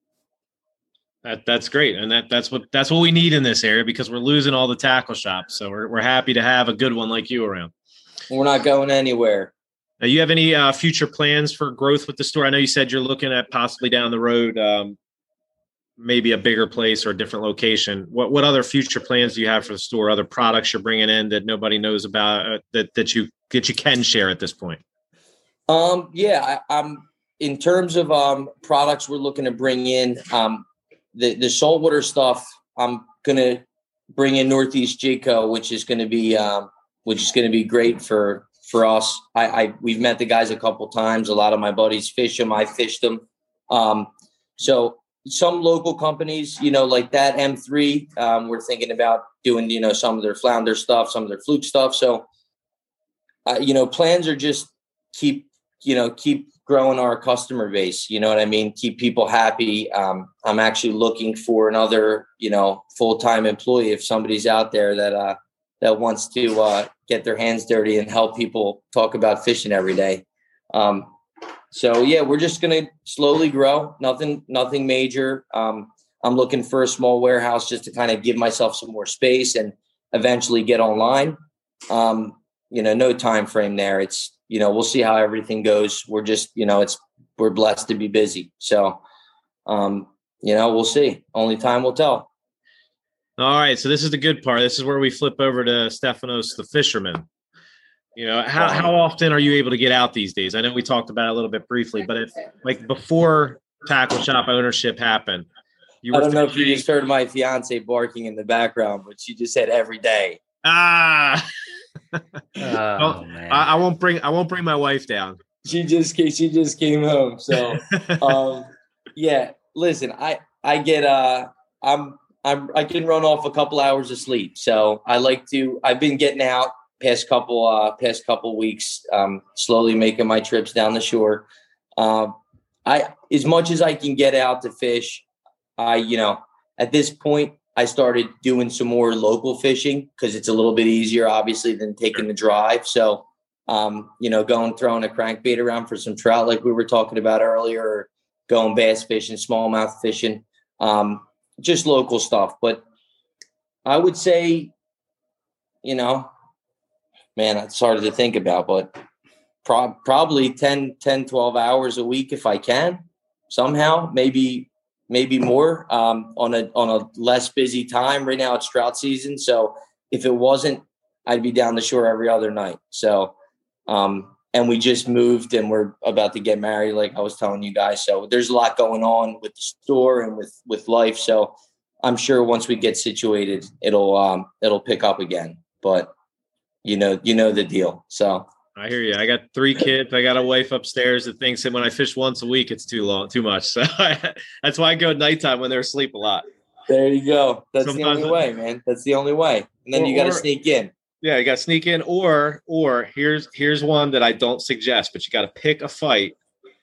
That that's great, and that that's what that's what we need in this area, because we're losing all the tackle shops. So we're we're happy to have a good one like you around. We're not going anywhere. Now, you have any uh, future plans for growth with the store? I know you said you're looking at possibly down the road, um, maybe a bigger place or a different location. What what other future plans do you have for the store? Other products you're bringing in that nobody knows about, uh, that that you that you can share at this point? Um, yeah, I, I'm in terms of um, products we're looking to bring in. Um, The the saltwater stuff, I'm gonna bring in Northeast Jayco, which is gonna be um, which is gonna be great for for us. I, I we've met the guys a couple times. A lot of my buddies fish them. I fished them. Um, so some local companies, you know, like that M three, um, we're thinking about doing, you know, some of their flounder stuff, some of their fluke stuff. So, uh, you know, plans are just keep you know keep. growing our customer base, you know what I mean? Keep people happy. Um, I'm actually looking for another, you know, full-time employee. If somebody's out there that, uh, that wants to, uh, get their hands dirty and help people talk about fishing every day. Um, so yeah, we're just going to slowly grow. Nothing, nothing major. Um, I'm looking for a small warehouse just to kind of give myself some more space and eventually get online. Um, you know, no time frame there. It's, you know, we'll see how everything goes. We're just, you know, it's, we're blessed to be busy. So, um, you know, we'll see. Only time will tell. All right. So this is the good part. This is where we flip over to Stefanos, the fisherman. You know, how, Um, how often are you able to get out these days? I know we talked about it a little bit briefly, but if like before tackle shop ownership happened, you were I don't know fishing- if you just heard my fiance barking in the background, but she just said every day. Ah, Oh, well, man. I, I won't bring, I won't bring my wife down. She just came, she just came home. So, um, yeah, listen, I, I get, uh, I'm, I'm, I can run off a couple hours of sleep. So I like to, I've been getting out past couple, uh, past couple weeks, um, slowly making my trips down the shore. Um, I, as much as I can get out to fish, I, you know, at this point, I started doing some more local fishing because it's a little bit easier, obviously, than taking the drive. So, um, you know, going, throwing a crankbait around for some trout, like we were talking about earlier, or going bass fishing, smallmouth fishing, um, just local stuff. But I would say, you know, man, it's hard to think about, but pro- probably ten, ten, twelve hours a week if I can somehow, maybe, maybe more um, on a, on a less busy time. Right now it's drought season. So if it wasn't, I'd be down the shore every other night. So, um, and we just moved and we're about to get married, like I was telling you guys. So there's a lot going on with the store and with, with life. So I'm sure once we get situated, it'll, um, it'll pick up again, but you know, you know the deal. So I hear you. I got three kids. I got a wife upstairs that thinks that when I fish once a week, it's too long, too much. So I, that's why I go at nighttime when they're asleep a lot. There you go. That's Sometimes the only way, man. That's the only way. And then or, you got to or, sneak in. Yeah, you got to sneak in, or or here's here's one that I don't suggest, but you got to pick a fight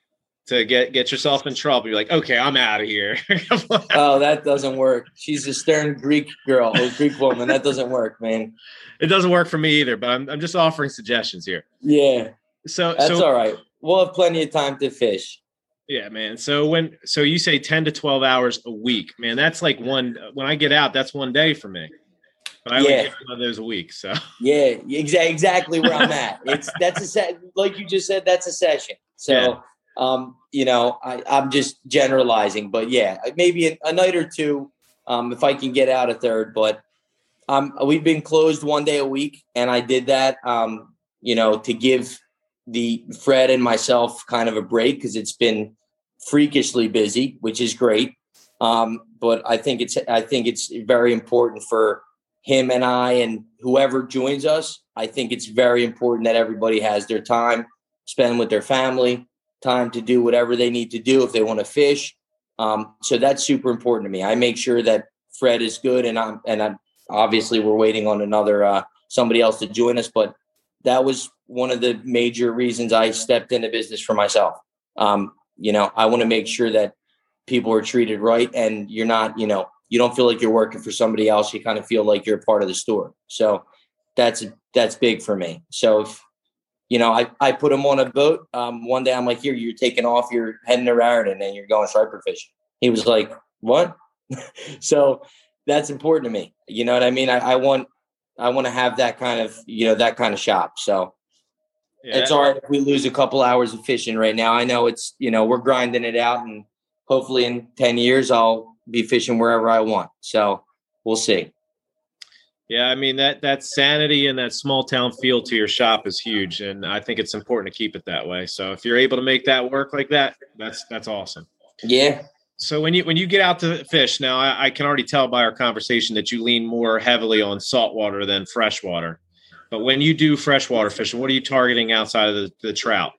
to get get yourself in trouble. You're like, okay, I'm out of here. Oh, that doesn't work. She's a stern Greek girl, a Greek woman. That doesn't work, man. It doesn't work for me either. But I'm I'm just offering suggestions here. Yeah, so that's so, all right. We'll have plenty of time to fish. Yeah, man. So when so you say ten to twelve hours a week, man. That's like one. When I get out, that's one day for me. But I only yeah. get one of those a week, so yeah, exa- exactly where I'm at. It's that's a set, like you just said, that's a session. So, yeah. um, you know, I, I'm just generalizing, but yeah, maybe a, a night or two, um, if I can get out a third. But um, we've been closed one day a week, and I did that, um, you know, to give the Fred and myself kind of a break because it's been freakishly busy, which is great. Um, but I think it's I think it's very important for him and I and whoever joins us. I think it's very important that everybody has their time spent with their family, time to do whatever they need to do if they want to fish. Um, so that's super important to me. I make sure that Fred is good, and I'm and I'm obviously we're waiting on another uh, somebody else to join us. But that was one of the major reasons I stepped into business for myself. Um, you know, I want to make sure that people are treated right, and you're not, you know. You don't feel like you're working for somebody else. You kind of feel like you're a part of the store. So that's, that's big for me. So if, you know, I, I put him on a boat. Um, one day I'm like, here, you're taking off, you're heading to Raritan and you're going striper fishing. He was like, what? So that's important to me. You know what I mean? I, I want, I want to have that kind of, you know, that kind of shop. So yeah. It's all right if we lose a couple hours of fishing right now. I know it's, you know, we're grinding it out, and hopefully in ten years, I'll be fishing wherever I want. So we'll see. Yeah, I mean, that that sanity and that small town feel to your shop is huge, and I think it's important to keep it that way. So if you're able to make that work like that, that's that's awesome. Yeah. So when you when you get out to fish now, I, I can already tell by our conversation that you lean more heavily on saltwater than freshwater. But when you do freshwater fishing, what are you targeting outside of the, the trout?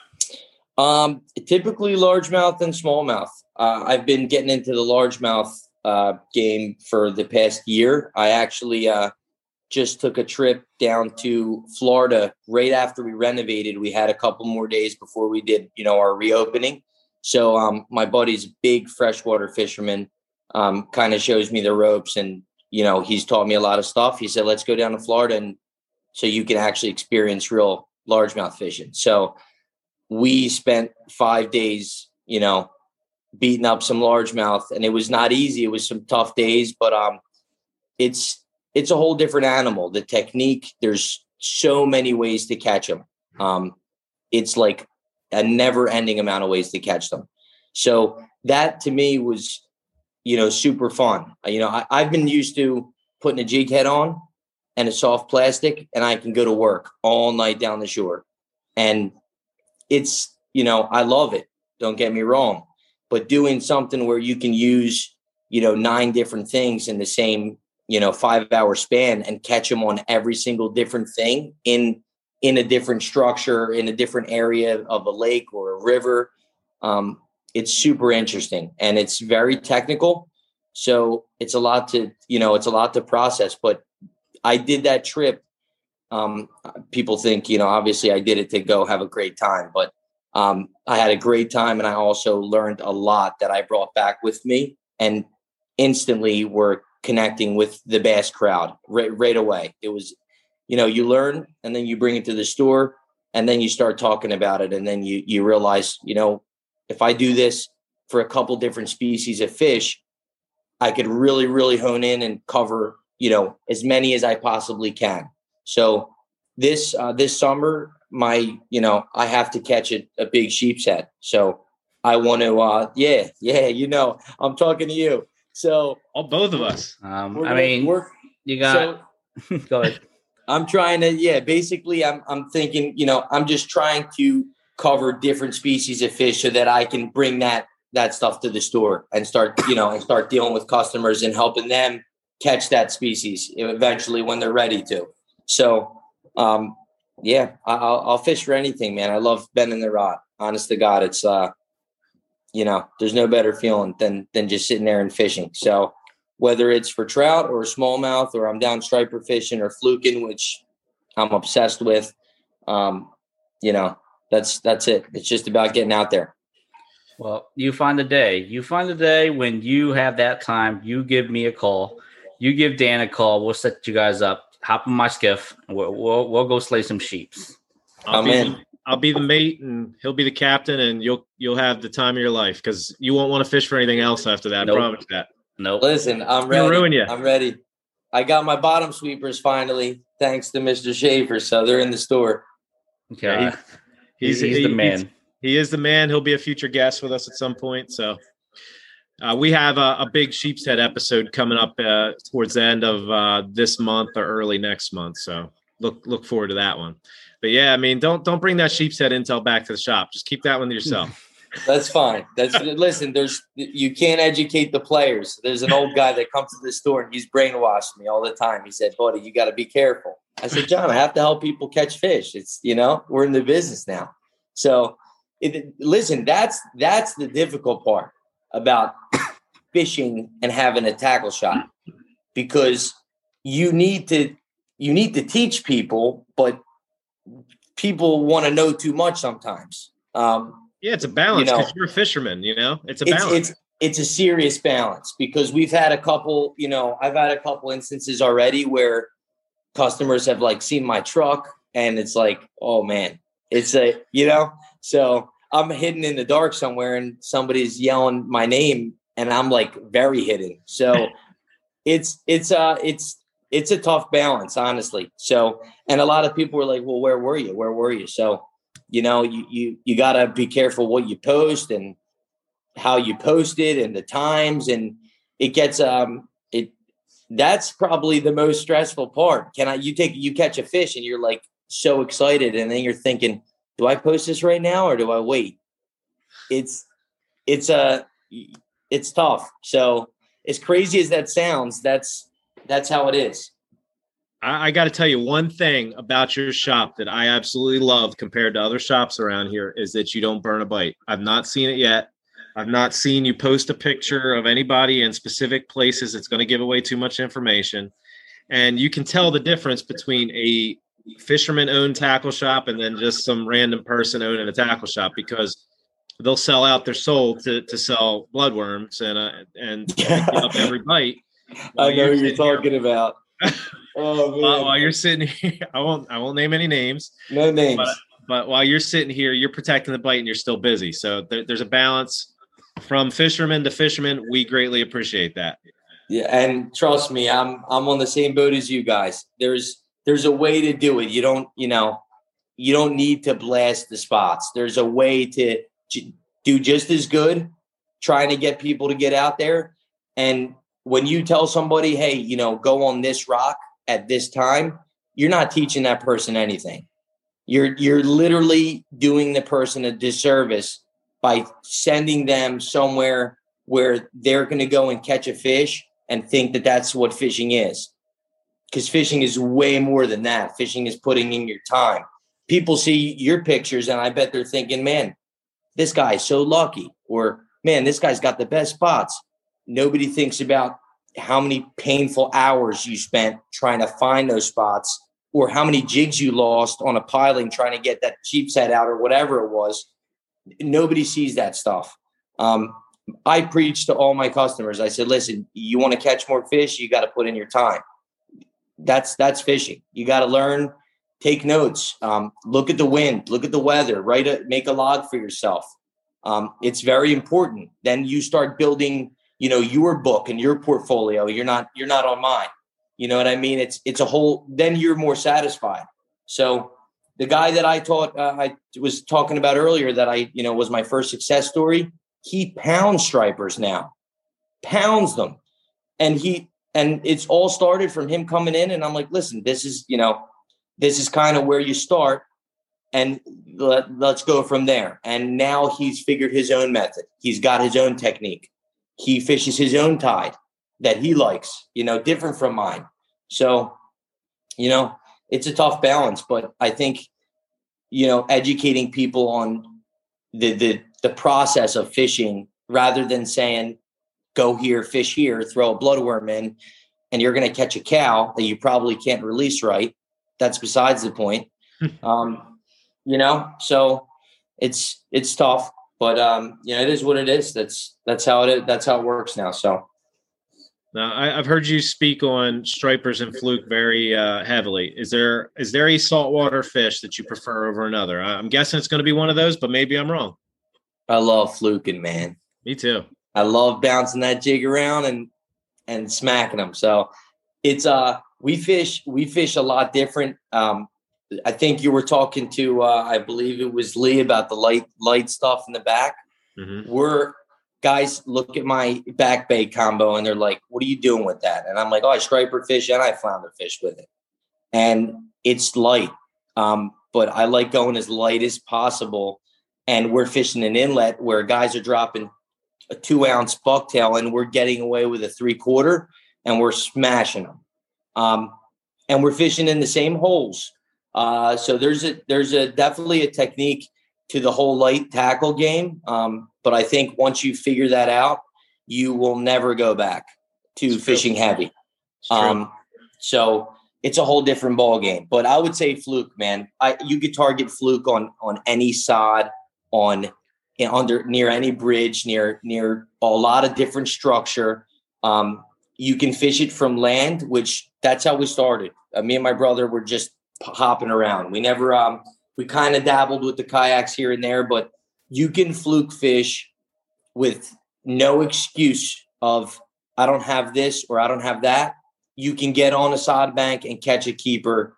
Um, typically largemouth and smallmouth. Uh, I've been getting into the largemouth uh, game for the past year. I actually uh, just took a trip down to Florida right after we renovated. We had a couple more days before we did, you know, our reopening. So um, my buddy's a big freshwater fisherman, um, kind of shows me the ropes, and, you know, he's taught me a lot of stuff. He said, let's go down to Florida and so you can actually experience real largemouth fishing. So we spent five days, you know, beating up some largemouth, and it was not easy. It was some tough days, but um, it's it's a whole different animal. The technique, there's so many ways to catch them. Um, it's like a never-ending amount of ways to catch them. So that to me was, you know, super fun. You know, I, I've been used to putting a jig head on and a soft plastic, and I can go to work all night down the shore. And it's, you know, I love it. Don't get me wrong. But doing something where you can use, you know, nine different things in the same, you know, five hour span and catch them on every single different thing in, in a different structure, in a different area of a lake or a river. Um, it's super interesting, and it's very technical. So it's a lot to, you know, it's a lot to process, but I did that trip. Um, people think, you know, obviously I did it to go have a great time, but um, I had a great time, and I also learned a lot that I brought back with me, and instantly were connecting with the bass crowd right, right away. It was, you know, you learn, and then you bring it to the store, and then you start talking about it. And then you, you realize, you know, if I do this for a couple different species of fish, I could really, really hone in and cover, you know, as many as I possibly can. So this uh, this summer, my you know I have to catch a, a big sheep's head. So I want to, uh, yeah, yeah, you know, I'm talking to you. So oh, both of us. Um, I mean, we're, you got. So, go ahead. I'm trying to, yeah. Basically, I'm I'm thinking, you know, I'm just trying to cover different species of fish so that I can bring that that stuff to the store and start, you know, and start dealing with customers and helping them catch that species eventually when they're ready to. So, um, yeah, I'll, I'll fish for anything, man. I love bending the rod. Honest to God, it's uh. you know, there's no better feeling than than just sitting there and fishing. So whether it's for trout or smallmouth, or I'm down striper fishing or fluking, which I'm obsessed with, um, you know, that's that's it. It's just about getting out there. Well, you find the day. You find the day when you have that time. You give me a call. You give Dan a call. We'll set you guys up. Hop in my skiff. We'll we'll, we'll go slay some sheeps. I'm in. I'll be the mate and he'll be the captain, and you'll you'll have the time of your life because you won't want to fish for anything else after that. Nope. I promise that. No. Nope. Listen, I'm ready. I'll ruin you. I'm ready. I got my bottom sweepers finally, thanks to Mister Schaefer. So they're in the store. Okay. Yeah, he, he's he's he, the man. He's, he is the man. He'll be a future guest with us at some point. So uh, we have a, a big sheep's head episode coming up uh, towards the end of uh, this month or early next month. So look look forward to that one. But yeah, I mean, don't don't bring that sheep's head intel back to the shop. Just keep that one to yourself. That's fine. That's listen. There's you can't educate the players. There's an old guy that comes to the store and he's brainwashed me all the time. He said, "Buddy, you got to be careful." I said, "John, I have to help people catch fish. It's you know we're in the business now." So, it, listen, that's that's the difficult part about fishing and having a tackle shop, because you need to you need to teach people, but people want to know too much sometimes. Um, yeah, it's a balance because you know, you're a fisherman, you know, it's a it's, balance. It's, it's a serious balance, because we've had a couple, you know, I've had a couple instances already where customers have like seen my truck and it's like, oh man, it's a, you know, so I'm hidden in the dark somewhere and somebody's yelling my name and I'm like very hidden. So it's, it's, uh, it's, it's a tough balance, honestly. So, and a lot of people were like, well, where were you? Where were you? So, you know, you, you, you gotta be careful what you post and how you post it and the times. And it gets, um, it, that's probably the most stressful part. Can I, you take, you catch a fish and you're like so excited. And then you're thinking, do I post this right now or do I wait? It's, it's a, it's tough. So as crazy as that sounds, that's, that's how it is. I, I got to tell you one thing about your shop that I absolutely love compared to other shops around here is that you don't burn a bite. I've not seen it yet. I've not seen you post a picture of anybody in specific places. It's going to give away too much information. And you can tell the difference between a fisherman-owned tackle shop and then just some random person owning a tackle shop, because they'll sell out their soul to, to sell bloodworms and uh, and pick up every bite. I know who you're talking here. about. Oh man! While, while you're sitting here, I won't I won't name any names. No names. But, but while you're sitting here, you're protecting the bite and you're still busy. So there, there's a balance from fisherman to fisherman. We greatly appreciate that. Yeah, and trust me, I'm I'm on the same boat as you guys. There's there's a way to do it. You don't you know you don't need to blast the spots. There's a way to do just as good, trying to get people to get out there. And when you tell somebody, hey, you know, go on this rock at this time, you're not teaching that person anything. You're you're literally doing the person a disservice by sending them somewhere where they're going to go and catch a fish and think that that's what fishing is. Because fishing is way more than that. Fishing is putting in your time. People see your pictures and I bet they're thinking, man, this guy's so lucky. Or, man, this guy's got the best spots. Nobody thinks about how many painful hours you spent trying to find those spots, or how many jigs you lost on a piling trying to get that sheep's head out or whatever it was. Nobody sees that stuff. Um, I preach to all my customers. I said, listen, you want to catch more fish, you got to put in your time. That's that's fishing. You got to learn, take notes, um, look at the wind, look at the weather, write a, make a log for yourself. Um, it's very important. Then you start building, you know, your book and your portfolio. You're not, you're not on mine. You know what I mean? It's, it's a whole, then you're more satisfied. So the guy that I taught, uh, I was talking about earlier that I, you know, was my first success story. He pounds stripers now, pounds them. And he, and it's all started from him coming in. And I'm like, listen, this is, you know, this is kind of where you start. And let, let's go from there. And now he's figured his own method. He's got his own technique. He fishes his own tide that he likes, you know, different from mine. So, you know, it's a tough balance, but I think, you know, educating people on the, the, the process of fishing rather than saying, go here, fish here, throw a bloodworm in, and you're going to catch a cow that you probably can't release right. That's besides the point. um, You know, so it's it's tough, but um, you know, it is what it is. That's that's how it is. That's how it works now. So now I, I've heard you speak on stripers and fluke very uh, heavily. Is there is there a saltwater fish that you prefer over another? I'm guessing it's going to be one of those, but maybe I'm wrong. I love fluking, man. Me too. I love bouncing that jig around and and smacking them. So it's uh we fish we fish a lot different. Um, I think you were talking to, uh, I believe it was Lee, about the light light stuff in the back. Mm-hmm. We're guys look at my back bait combo and they're like, "What are you doing with that?" And I'm like, "Oh, I striper fish and I flounder fish with it." And it's light, um, but I like going as light as possible. And we're fishing an inlet where guys are dropping a two ounce bucktail and we're getting away with a three quarter and we're smashing them. Um, and we're fishing in the same holes. Uh, so there's a, there's a definitely a technique to the whole light tackle game. Um, but I think once you figure that out, you will never go back to it's fishing true. heavy. Um, so it's a whole different ball game, but I would say fluke, man. I, you could target fluke on, on any sod, on you know, under near any bridge, near, near a lot of different structure. Um, you can fish it from land, which that's how we started. Uh, me and my brother were just hopping around. We never, um, we kind of dabbled with the kayaks here and there, but you can fluke fish with no excuse of, I don't have this or I don't have that. You can get on a sod bank and catch a keeper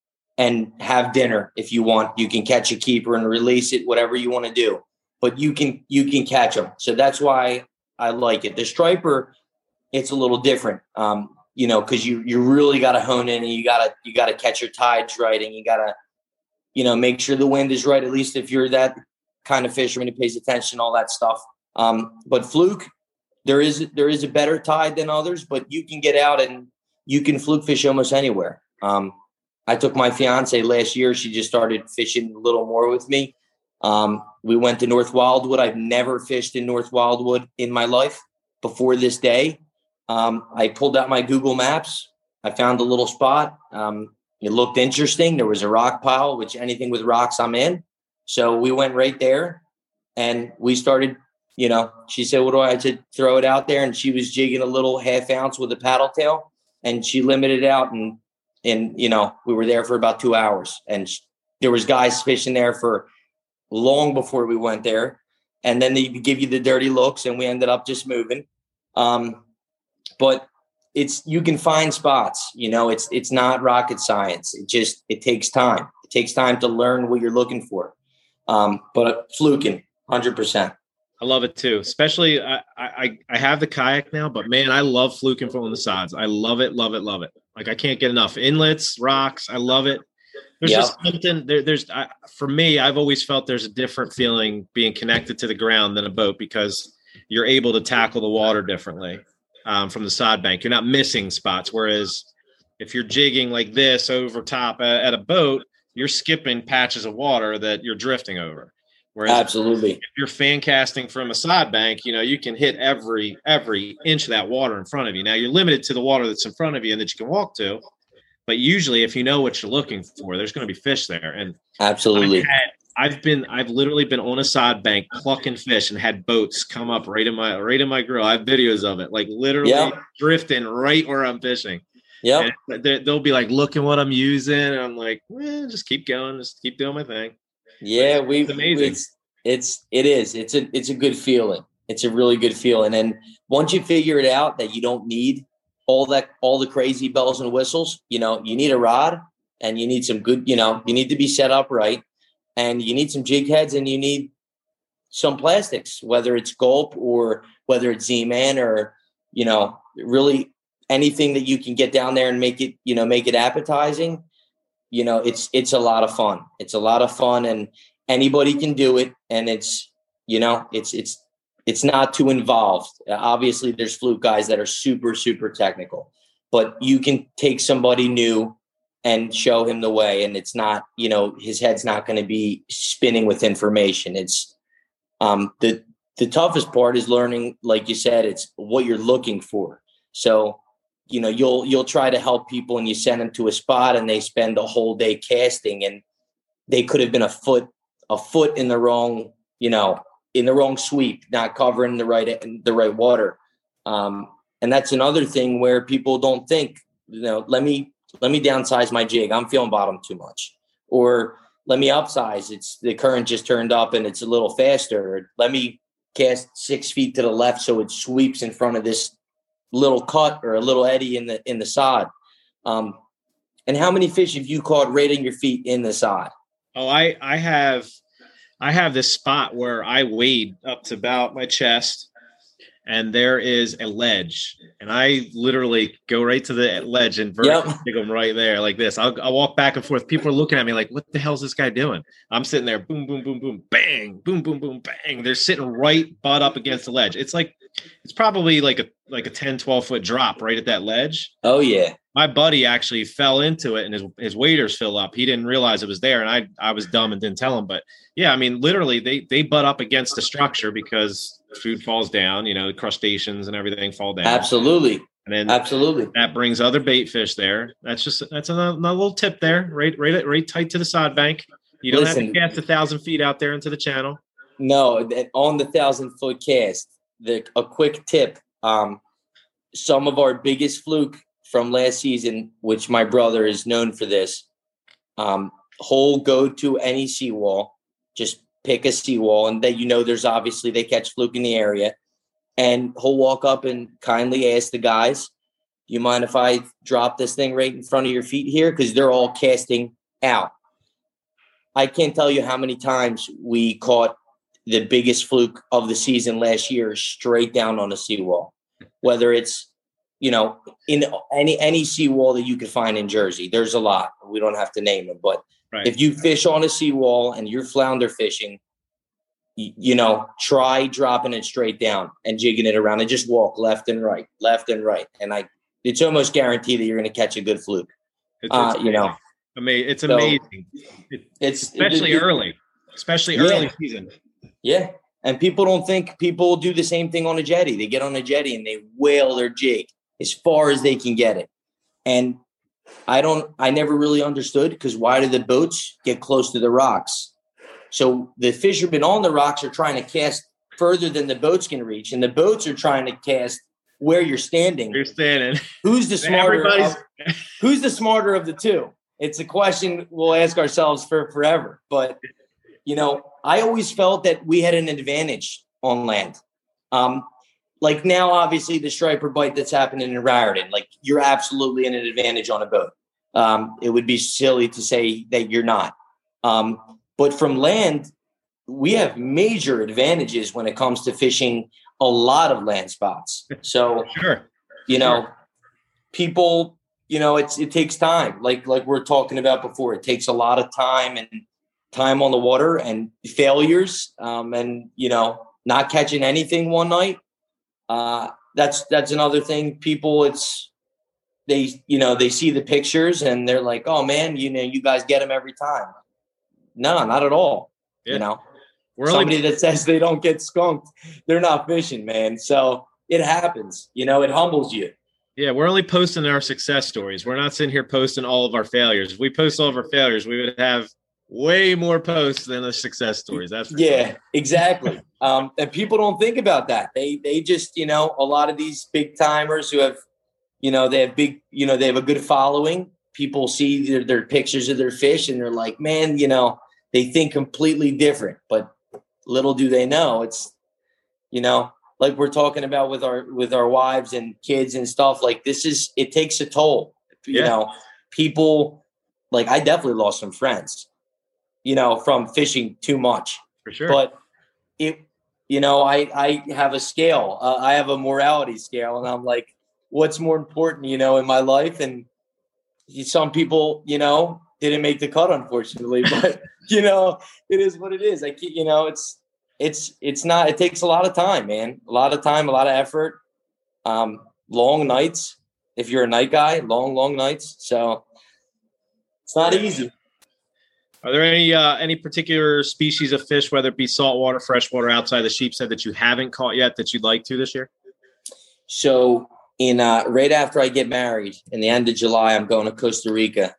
and have dinner if you want. You can catch a keeper and release it, whatever you want to do, but you can, you can catch them. So that's why I like it. The striper, it's a little different. Um, you know, cause you, you really got to hone in and you gotta, you gotta catch your tides right. And you gotta, you know, make sure the wind is right. At least if you're that kind of fisherman who pays attention, all that stuff. Um, but fluke, there is, there is a better tide than others, but you can get out and you can fluke fish almost anywhere. Um, I took my fiance last year. She just started fishing a little more with me. Um, we went to North Wildwood. I've never fished in North Wildwood in my life before this day. Um, I pulled out my Google Maps. I found a little spot. Um, it looked interesting. There was a rock pile, which anything with rocks I'm in. So we went right there and we started, you know, she said, what do I, I said, throw it out there. And she was jigging a little half ounce with a paddle tail and she limited it out. And, and, you know, we were there for about two hours and sh- there was guys fishing there for long before we went there. And then they give you the dirty looks and we ended up just moving. Um, But it's, you can find spots, you know, it's, it's not rocket science. It just, it takes time. It takes time to learn what you're looking for. Um, but fluking one hundred percent. I love it too. Especially I, I, I have the kayak now, but man, I love fluking from on the sides. I love it. Love it. Love it. Like I can't get enough inlets, rocks. I love it. There's yep. just something there. There's I, for me, I've always felt there's a different feeling being connected to the ground than a boat because you're able to tackle the water differently. Um, from the sod bank, you're not missing spots. Whereas if you're jigging like this over top at, at a boat, you're skipping patches of water that you're drifting over. Whereas absolutely, if you're fan casting from a sod bank, you know, you can hit every, every inch of that water in front of you. Now you're limited to the water that's in front of you and that you can walk to, but usually if you know what you're looking for, there's going to be fish there. And absolutely. I've had, I've been, I've literally been on a sod bank plucking fish and had boats come up right in my, right in my grill. I have videos of it, like literally yep. drifting right where I'm fishing. Yeah. They'll be like, looking what I'm using. And I'm like, well, just keep going. Just keep doing my thing. Yeah. We, it's amazing. It's, it's, it is, it's a, it's a good feeling. It's a really good feeling. And once you figure it out that you don't need all that, all the crazy bells and whistles, you know, you need a rod and you need some good, you know, you need to be set up right, and you need some jig heads, and you need some plastics, whether it's Gulp or whether it's Z-Man or, you know, really anything that you can get down there and make it, you know, make it appetizing. You know, it's, it's a lot of fun. It's a lot of fun, and anybody can do it. And it's, you know, it's, it's, it's not too involved. Obviously there's fluke guys that are super, super technical, but you can take somebody new and show him the way. And it's not, you know, his head's not going to be spinning with information. It's, um, the, the toughest part is learning, like you said, it's what you're looking for. So, you know, you'll, you'll try to help people, and you send them to a spot and they spend a whole day casting, and they could have been a foot, a foot in the wrong, you know, in the wrong sweep, not covering the right, the right water. Um, and that's another thing where people don't think, you know, let me, let me downsize my jig. I'm feeling bottom too much, or let me upsize. It's the current just turned up and it's a little faster. Or let me cast six feet to the left so it sweeps in front of this little cut or a little eddy in the, in the sod. Um, and how many fish have you caught rating your feet in the sod? Oh, I, I have, I have this spot where I wade up to about my chest, and there is a ledge, and I literally go right to the ledge and vertically Yep. dig them right there like this. I'll, I'll walk back and forth. People are looking at me like, what the hell is this guy doing? I'm sitting there, boom, boom, boom, boom, bang, boom, boom, boom, bang. They're sitting right butt up against the ledge. It's like, it's probably like a, like a ten, twelve foot drop right at that ledge. Oh yeah. My buddy actually fell into it, and his, his waders fill up. He didn't realize it was there, and I I was dumb and didn't tell him. But yeah, I mean, literally, they they butt up against the structure because food falls down. You know, the crustaceans and everything fall down. Absolutely. And then Absolutely. that brings other bait fish there. That's just that's another, another little tip there, right right right tight to the sod bank. You don't Listen, have to cast a thousand feet out there into the channel. No, that on the thousand foot cast, the a quick tip. Um, some of our biggest fluke from last season, which my brother is known for this, um, whole go to any seawall, just pick a seawall, and that, you know, there's obviously they catch fluke in the area, and he'll walk up and kindly ask the guys, you mind if I drop this thing right in front of your feet here? Because they're all casting out. I can't tell you how many times we caught the biggest fluke of the season last year straight down on a seawall, whether it's, you know, in any any seawall that you could find in Jersey. There's a lot. We don't have to name them. But Right. if you fish on a seawall and you're flounder fishing, you, you know, try dropping it straight down and jigging it around, and just walk left and right, left and right. And I, it's almost guaranteed that you're going to catch a good fluke. It's, Uh, it's you know, amazing. It's So, amazing. It- it's especially it- it- early, especially Yeah. early season. Yeah. And people don't think people do the same thing on a jetty. They get on a jetty and they whale their jig as far as they can get it. And I don't, I never really understood, because why do the boats get close to the rocks? So the fishermen on the rocks are trying to cast further than the boats can reach, and the boats are trying to cast where you're standing. You're standing. Who's the smarter? Everybody's Of, who's the smarter of the two? It's a question we'll ask ourselves for forever. But, you know, I always felt that we had an advantage on land. Um, like now, obviously, the striper bite that's happening in Raritan, like you're absolutely in an advantage on a boat. Um, it would be silly to say that you're not. Um, but from land, we have major advantages when it comes to fishing a lot of land spots. So, sure. you know, Sure. people, you know, it's, it takes time. Like, like we're talking about before, it takes a lot of time and time on the water and failures. Um, and, you know, not catching anything one night. Uh, that's, that's another thing. People, it's, they, you know, they see the pictures and they're like, oh man, you know, you guys get them every time. No, not at all. Yeah. You know, We're somebody only, that says they don't get skunked, they're not fishing, man. So it happens, you know, it humbles you. yeah, we're only posting our success stories. We're not sitting here posting all of our failures. If we post all of our failures, we would have way more posts than the success stories. That's for Yeah, sure. exactly. um, and people don't think about that. They, they just, you know, a lot of these big timers who have, you know, they have big, you know, they have a good following. People see their, their pictures of their fish and they're like, man, you know, they think completely different, but little do they know it's, you know, like we're talking about with our, with our wives and kids and stuff, like this is, it takes a toll. You Yeah. know, people, like I definitely lost some friends, you know, from fishing too much. For sure. But it, you know, I, I have a scale. Uh, I have a morality scale, and I'm like, what's more important, you know, in my life? And some people, you know, didn't make the cut, unfortunately, but you know, it is what it is. Like, you know, it's, it's, it's not, it takes a lot of time, man, a lot of time, a lot of effort, um, long nights. If you're a night guy, long, long nights. So it's not easy. Are there any, uh, any particular species of fish, whether it be saltwater, freshwater, outside the sheepshead, that you haven't caught yet that you'd like to this year? So in, uh, right after I get married in the end of July, I'm going to Costa Rica.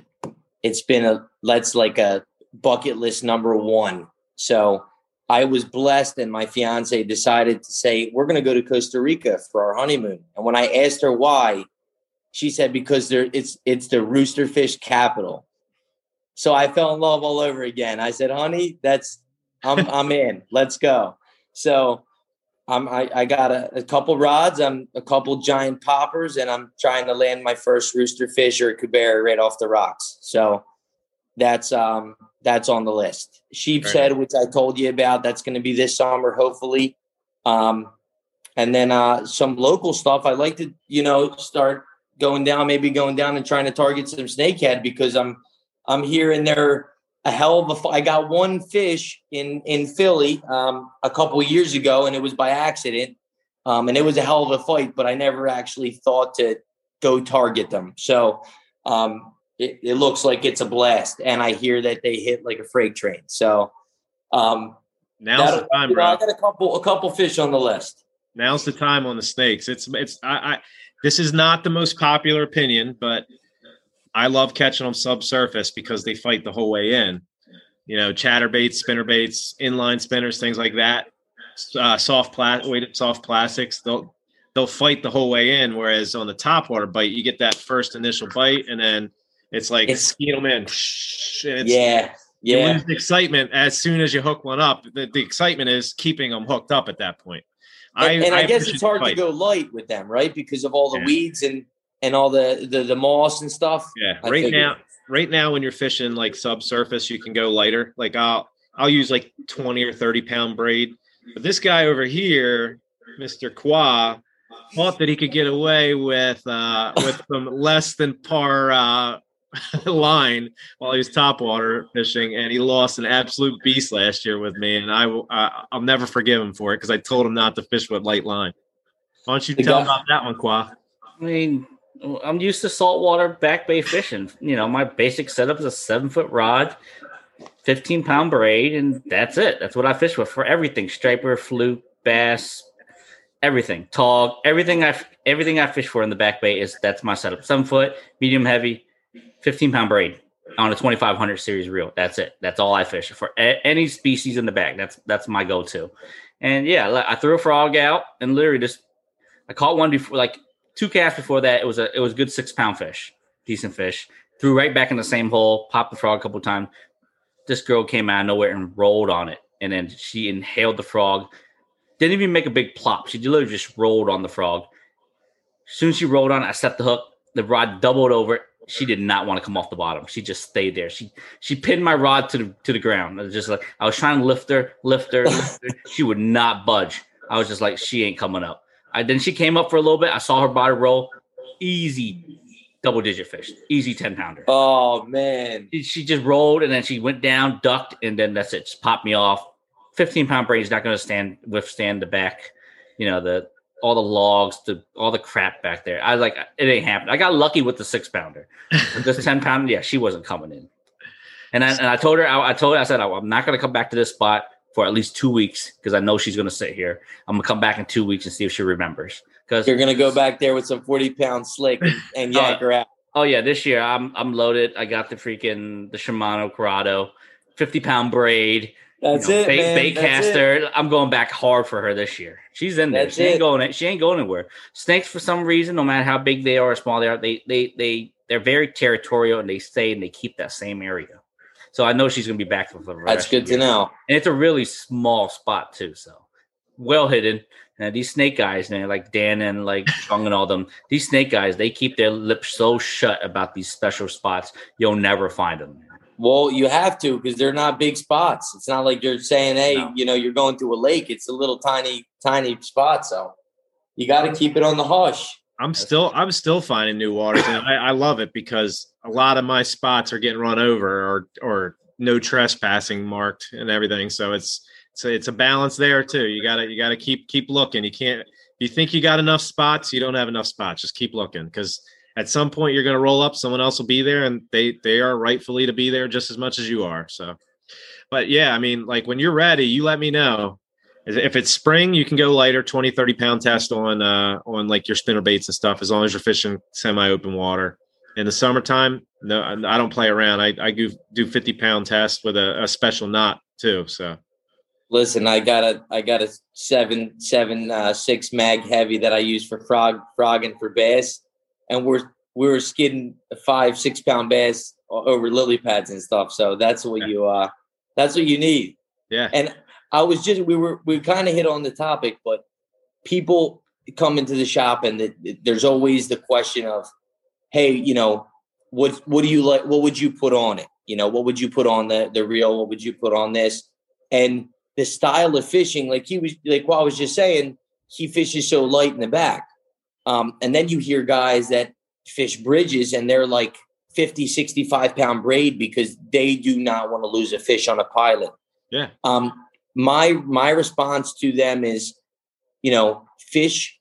It's been a, that's like a bucket list number one. So I was blessed, and my fiance decided to say, we're going to go to Costa Rica for our honeymoon. And when I asked her why, she said, because there it's, it's the rooster fish capital. So I fell in love all over again. I said, honey, that's, I'm, I'm in, let's go. So I'm, I, I got a, a couple rods, I'm a couple giant poppers, and I'm trying to land my first rooster fish or a cubera right off the rocks. So that's, um, that's on the list. Sheepshead, which I told you about, that's going to be this summer, hopefully. Um, and then, uh, some local stuff. I like to, you know, start going down, maybe going down and trying to target some snakehead, because I'm, I'm hearing they're a hell of a, I got one fish in, in Philly um, a couple of years ago, and it was by accident. Um, and it was a hell of a fight, but I never actually thought to go target them. So um, it, it looks like it's a blast. And I hear that they hit like a freight train. So um, now's the time, bro. I got a couple, a couple fish on the list. Now's the time on the snakes. It's, it's, I, I, this is not the most popular opinion, but I love catching them subsurface because they fight the whole way in. You know, chatterbaits, spinnerbaits, inline spinners, things like that. Uh, soft pla- weighted soft plastics, they'll they'll fight the whole way in. Whereas on the topwater bite, you get that first initial bite, and then it's like It's- skeet them in. It's, Yeah. You Yeah. lose the excitement as soon as you hook one up. The, the excitement is keeping them hooked up at that point. And, and I, I guess it's hard fight. to go light with them, right? Because of all the Yeah. weeds and, and all the, the, the moss and stuff. Yeah. I Right figured. now, right now when you're fishing like subsurface, you can go lighter. Like I'll I'll use like twenty or thirty pound braid. But this guy over here, Mister Qua, thought that he could get away with uh, with some less than par uh, line while he was topwater fishing, and he lost an absolute beast last year with me. And I will uh, I'll never forgive him for it because I told him not to fish with light line. Why don't you The tell guy- about that one, Qua? I mean, I'm used to saltwater back bay fishing. You know, my basic setup is a seven foot rod, fifteen pound braid, and that's it. That's what I fish with for everything: striper, fluke, bass, everything, tog, everything I everything I fish for in the back bay is that's my setup. Seven foot, medium heavy, fifteen pound braid on a twenty-five hundred series reel. That's it. That's all I fish for a- any species in the back. That's that's my go to. And yeah, I threw a frog out and literally just I caught one before like. Two casts before that, it was a it was a good six pound fish, decent fish. Threw right back in the same hole, popped the frog a couple times. This girl came out of nowhere and rolled on it, and then she inhaled the frog. Didn't even make a big plop. She literally just rolled on the frog. As soon as she rolled on it, I set the hook. The rod doubled over. She did not want to come off the bottom. She just stayed there. She she pinned my rod to the to the ground. I was just like I was trying to lift her, lift her, lift her. She would not budge. I was just like, she ain't coming up. I, then she came up for a little bit. I saw her body roll. Easy double digit fish. Easy ten pounder. Oh, man. She, she just rolled and then she went down, ducked, and then that's it. Just popped me off. fifteen pound braid is not going to stand withstand the back, you know, the all the logs, the all the crap back there. I was like, it ain't happening. I got lucky with the six pounder. With this ten pounder, yeah, she wasn't coming in. And I, and I told her, I, I told her, I said, I'm not going to come back to this spot for at least two weeks because I know she's going to sit here. I'm going to come back in two weeks and see if she remembers. Because You're going to go back there with some forty pound slick and, and yank her out. oh yeah, this year I'm I'm loaded. I got the freaking the Shimano Corrado, fifty pound braid. That's you know, it, bait, man. bait That's caster. it. I'm going back hard for her this year. She's in there. That's she ain't it. going. She ain't going anywhere. Snakes, for some reason, no matter how big they are or small they are, they they they they're very territorial and they stay and they keep that same area. So I know she's going to be back for the rest That's of good the to year. know. And it's a really small spot too. So well hidden. And these snake guys, man, like Dan and like Chung and all them, these snake guys, they keep their lips so shut about these special spots. You'll never find them. Well, you have to, because they're not big spots. It's not like you're saying, hey, No. you know, you're going to a lake. It's a little tiny, tiny spot. So you got to keep it on the hush. I'm still I'm still finding new waters, and I, I love it because a lot of my spots are getting run over or or no trespassing marked and everything. So it's it's a, it's a balance there too. You gotta you gotta keep keep looking. You can't if you think you got enough spots, you don't have enough spots. Just keep looking, because at some point you're gonna roll up, someone else will be there, and they they are rightfully to be there just as much as you are. So, but yeah, I mean, like when you're ready, you let me know. If it's spring, you can go lighter, twenty, thirty pound test on uh, on like your spinner baits and stuff, as long as you're fishing semi-open water. In the summertime, no, I don't play around. I, I do, do fifty pound test with a, a special knot too. So, listen, I got a I got a seven seven uh, six mag heavy that I use for frog frogging for bass, and we're we're skidding five six pound bass over lily pads and stuff. So that's what yeah. you uh that's what you need. Yeah, and. I was just, we were, we kind of hit on the topic, but people come into the shop and the, there's always the question of, hey, you know, what, what do you like? What would you put on it? You know, what would you put on the, the reel? What would you put on this? And the style of fishing, like he was, like what I was just saying, he fishes so light in the back. Um, and then you hear guys that fish bridges and they're like fifty, sixty-five pound braid because they do not want to lose a fish on a pilot. Yeah. Um, My my response to them is, you know, fish,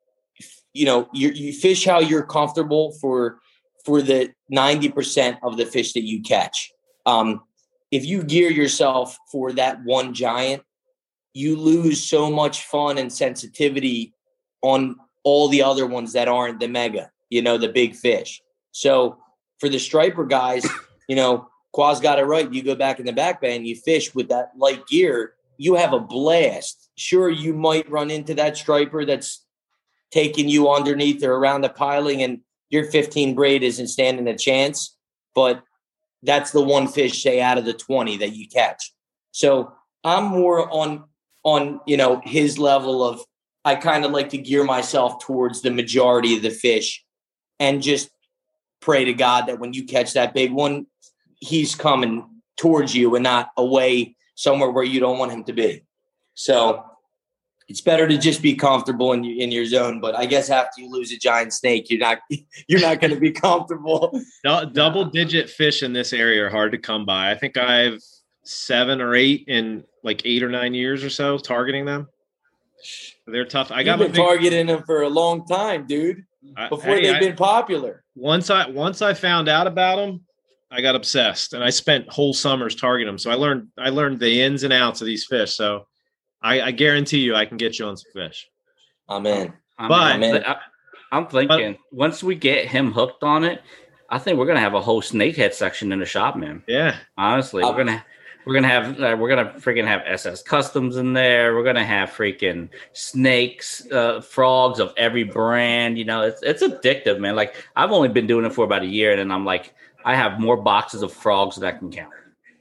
you know, you, you fish how you're comfortable for for the ninety percent of the fish that you catch. Um, if you gear yourself for that one giant, you lose so much fun and sensitivity on all the other ones that aren't the mega, you know, the big fish. So for the striper guys, you know, Quaz got it right. You go back in the back bay and you fish with that light gear. You have a blast. Sure, you might run into that striper that's taking you underneath or around the piling and your fifteen braid isn't standing a chance, but that's the one fish, say, out of the twenty that you catch. So I'm more on, on you know, his level of, I kind of like to gear myself towards the majority of the fish and just pray to God that when you catch that big one, he's coming towards you and not away somewhere where you don't want him to be. So it's better to just be comfortable in, in your zone. But I guess after you lose a giant snake, you're not you're not going to be comfortable. Double digit fish in this area are hard to come by. I think I've seven or eight in like eight or nine years or so targeting them. They're tough. I got You've been big, targeting them for a long time, dude. Before I, they've I, been popular. Once I once I found out about them, I got obsessed, and I spent whole summers targeting them. So I learned I learned the ins and outs of these fish. So I, I guarantee you, I can get you on some fish. I'm in. I'm, But- I'm, in. I, I'm thinking once we get him hooked on it, I think we're gonna have a whole snakehead section in the shop, man. Yeah, Honestly, Um, we're gonna we're gonna have uh, we're gonna freaking have S S Customs in there. We're gonna have freaking snakes, uh, frogs of every brand. You know, it's it's addictive, man. Like I've only been doing it for about a year, and then I'm like, I have more boxes of frogs than I can count.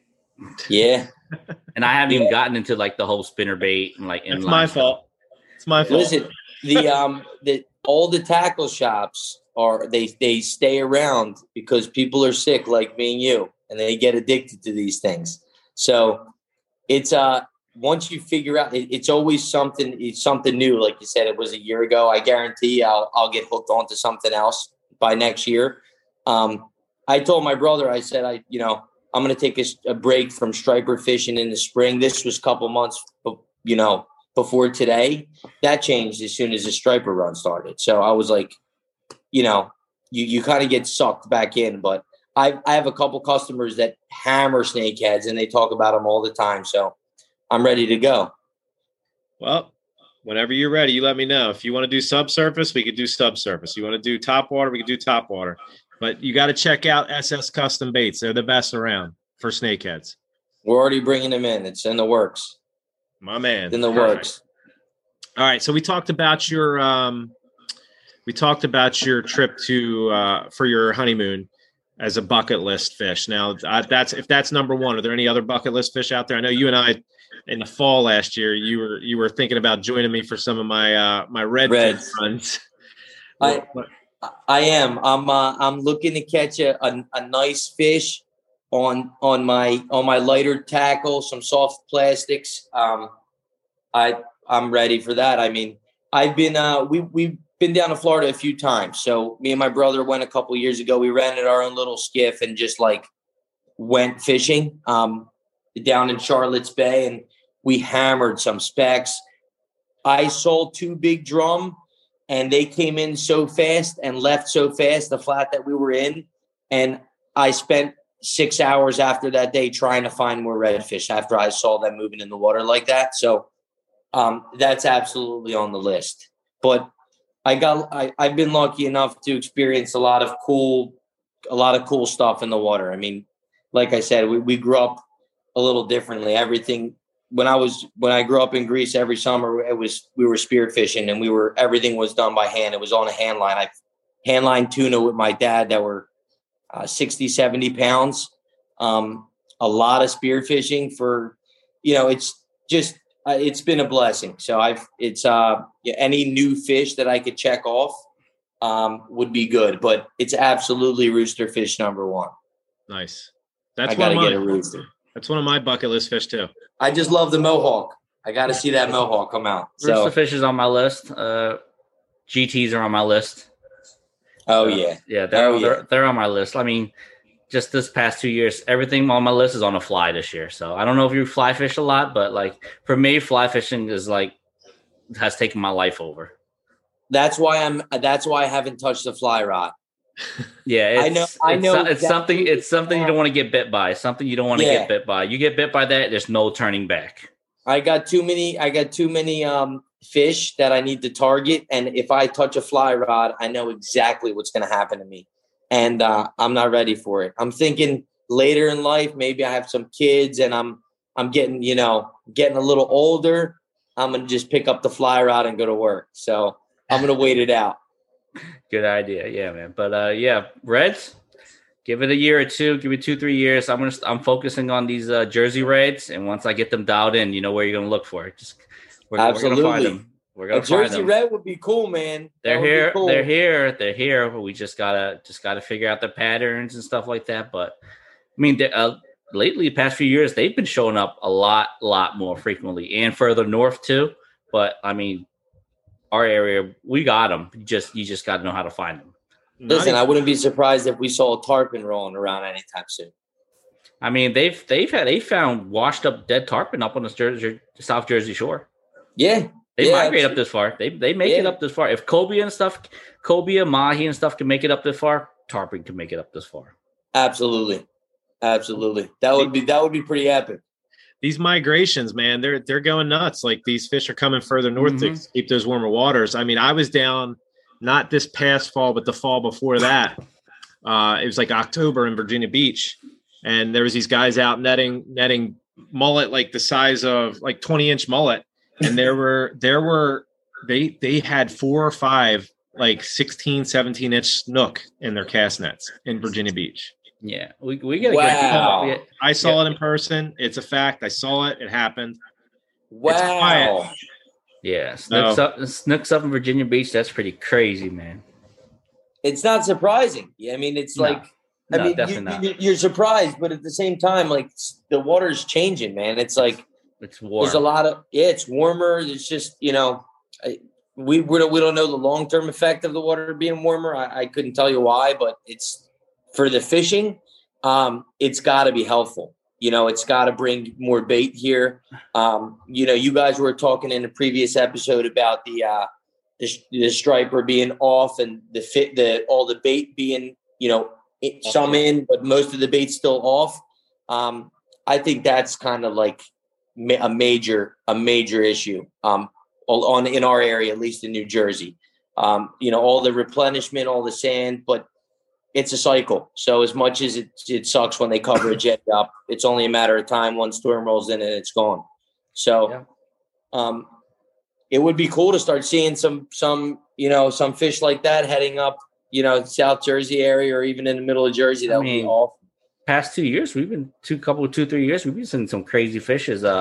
Yeah. And I haven't even gotten into like the whole spinner bait and like it's inline my stuff. fault. It's my fault. Listen, the um the all the tackle shops are they they stay around because people are sick like me and you, and they get addicted to these things. So it's uh once you figure out it, it's always something it's something new. Like you said, it was a year ago. I guarantee I'll I'll get hooked onto something else by next year. Um I told my brother, I said, I, you know, I'm going to take a, a break from striper fishing in the spring. This was a couple months, you know, before today. That changed as soon as the striper run started. So I was like, you know, you, you kind of get sucked back in. But I, I have a couple customers that hammer snakeheads and they talk about them all the time. So I'm ready to go. Well, whenever you're ready, you let me know. If you want to do subsurface, we could do subsurface. You want to do top water, we could do top water. But you got to check out S S Custom Baits. They're the best around for snakeheads. We're already bringing them in. It's in the works. My man. It's in the Perfect. works. All right. So we talked about your um, we talked about your trip to uh, for your honeymoon as a bucket list fish. Now, uh, that's if that's number one. Are there any other bucket list fish out there? I know you and I in the fall last year, you were you were thinking about joining me for some of my uh, my redfish Reds. runs. I I am. I'm uh, I'm looking to catch a, a, a nice fish on on my on my lighter tackle, some soft plastics. Um, I I'm ready for that. I mean, I've been uh we we've been down to Florida a few times. So me and my brother went a couple years ago. We rented our own little skiff and just like went fishing um down in Charlotte's Bay, and we hammered some specks. I sold two big drum, and they came in so fast and left so fast, the flat that we were in. And I spent six hours after that day trying to find more redfish after I saw them moving in the water like that. So um, that's absolutely on the list. But I got, I, I've been lucky enough to experience a lot of cool, a lot of cool stuff in the water. I mean, like I said, we, we grew up a little differently. Everything, when I was, when I grew up in Greece, every summer it was, we were spear fishing, and we were, everything was done by hand. It was on a hand line. I hand line tuna with my dad that were uh, sixty, seventy pounds. Um, a lot of spear fishing for, you know, it's just, uh, it's been a blessing. So I've, it's uh, any new fish that I could check off um, would be good, but it's absolutely rooster fish number one. Nice. That's I got to one of get my, a rooster. That's one of my bucket list fish too. I just love the mohawk. I got to see that mohawk come out. So, Rooster fish is on my list. Uh, G Ts are on my list. oh Uh, yeah, Yeah, they're, Oh, yeah. they're they're on my list. I mean, just this past two years, everything on my list is on a fly this year. So I don't know if you fly fish a lot, but like for me, fly fishing is like has taken my life over. that's why I'm. That's why I haven't touched the fly rod. Yeah, it's, I know- I it's, know so- it's exactly something. what It's something you you're don't want to get bit by. Something you don't want to Yeah. get bit by. You get bit by that, there's no turning back. I got too many. I got too many um, fish that I need to target, and if I touch a fly rod, I know exactly what's going to happen to me, and uh, I'm not ready for it. I'm thinking later in life, maybe I have some kids, and I'm I'm getting you know getting a little older. I'm gonna just pick up the fly rod and go to work. So I'm gonna wait it out. Good idea, yeah, man. But uh, yeah, Reds, give it a year or two, give it two, three years. I'm gonna, I'm focusing on these uh, Jersey Reds, and once I get them dialed in, you know where you're gonna look for it. Just we're, we're gonna find Absolutely. them. We're gonna A find Jersey them. Red would be cool, man. That They're would be here. cool. They're here. They're here. But we just gotta just gotta figure out the patterns and stuff like that. But I mean, they- uh, lately, the past few years, they've been showing up a lot, lot more frequently, and further north too. But I mean, our area, we got them. You just you just got to know how to find them. Listen, I wouldn't be surprised if we saw a tarpon rolling around anytime soon. I mean, they've they've had they found washed up dead tarpon up on the Jersey, South Jersey shore. Yeah, They yeah, migrate up this far. They they make it Yeah. up this far. If cobia and stuff, cobia, mahi and stuff can make it up this far, tarpon can make it up this far. absolutely, absolutely. That would be that would be pretty epic. These migrations, man, they're they're going nuts. Like these fish are coming further north Mhm. to keep those warmer waters. I mean, I was down not this past fall, but the fall before that. Uh, it was like October in Virginia Beach, and there was these guys out netting netting mullet like the size of like twenty inch mullet, and there were there were they they had four or five like sixteen, seventeen inch snook in their cast nets in Virginia Beach. Yeah, we we gotta Wow. get. I saw it in person. It's a fact. I saw it. It happened. Wow. quiet. Yeah, snooks No. up, snooks up in Virginia Beach. That's pretty crazy, man. It's not surprising. Yeah, I mean, it's No. like, I No, mean, definitely you, not. you, you're surprised, but at the same time, like the water's changing, man. It's like It's warm. there's a lot of yeah, it's warmer. It's just you know, I, we we don't, we don't know the long term effect of the water being warmer. I, I couldn't tell you why, but it's for the fishing. Um, it's got to be helpful. You know, it's got to bring more bait here. Um, you know, you guys were talking in a previous episode about the uh, the, the striper being off and the fit, the all the bait being, you know, it, some in, but most of the bait still off. Um, I think that's kind of like ma- a major a major issue um, on in our area, at least in New Jersey. Um, you know, all the replenishment, all the sand, but it's a cycle. So as much as it, it sucks when they cover a jet up, it's only a matter of time. One storm rolls in and it's gone. So Yeah. um, it would be cool to start seeing some, some, you know, some fish like that heading up, you know, South Jersey area or even in the middle of Jersey. That I would mean, be awesome. Past two years, we've been two couple two three years. We've been seeing some crazy fishes. Uh,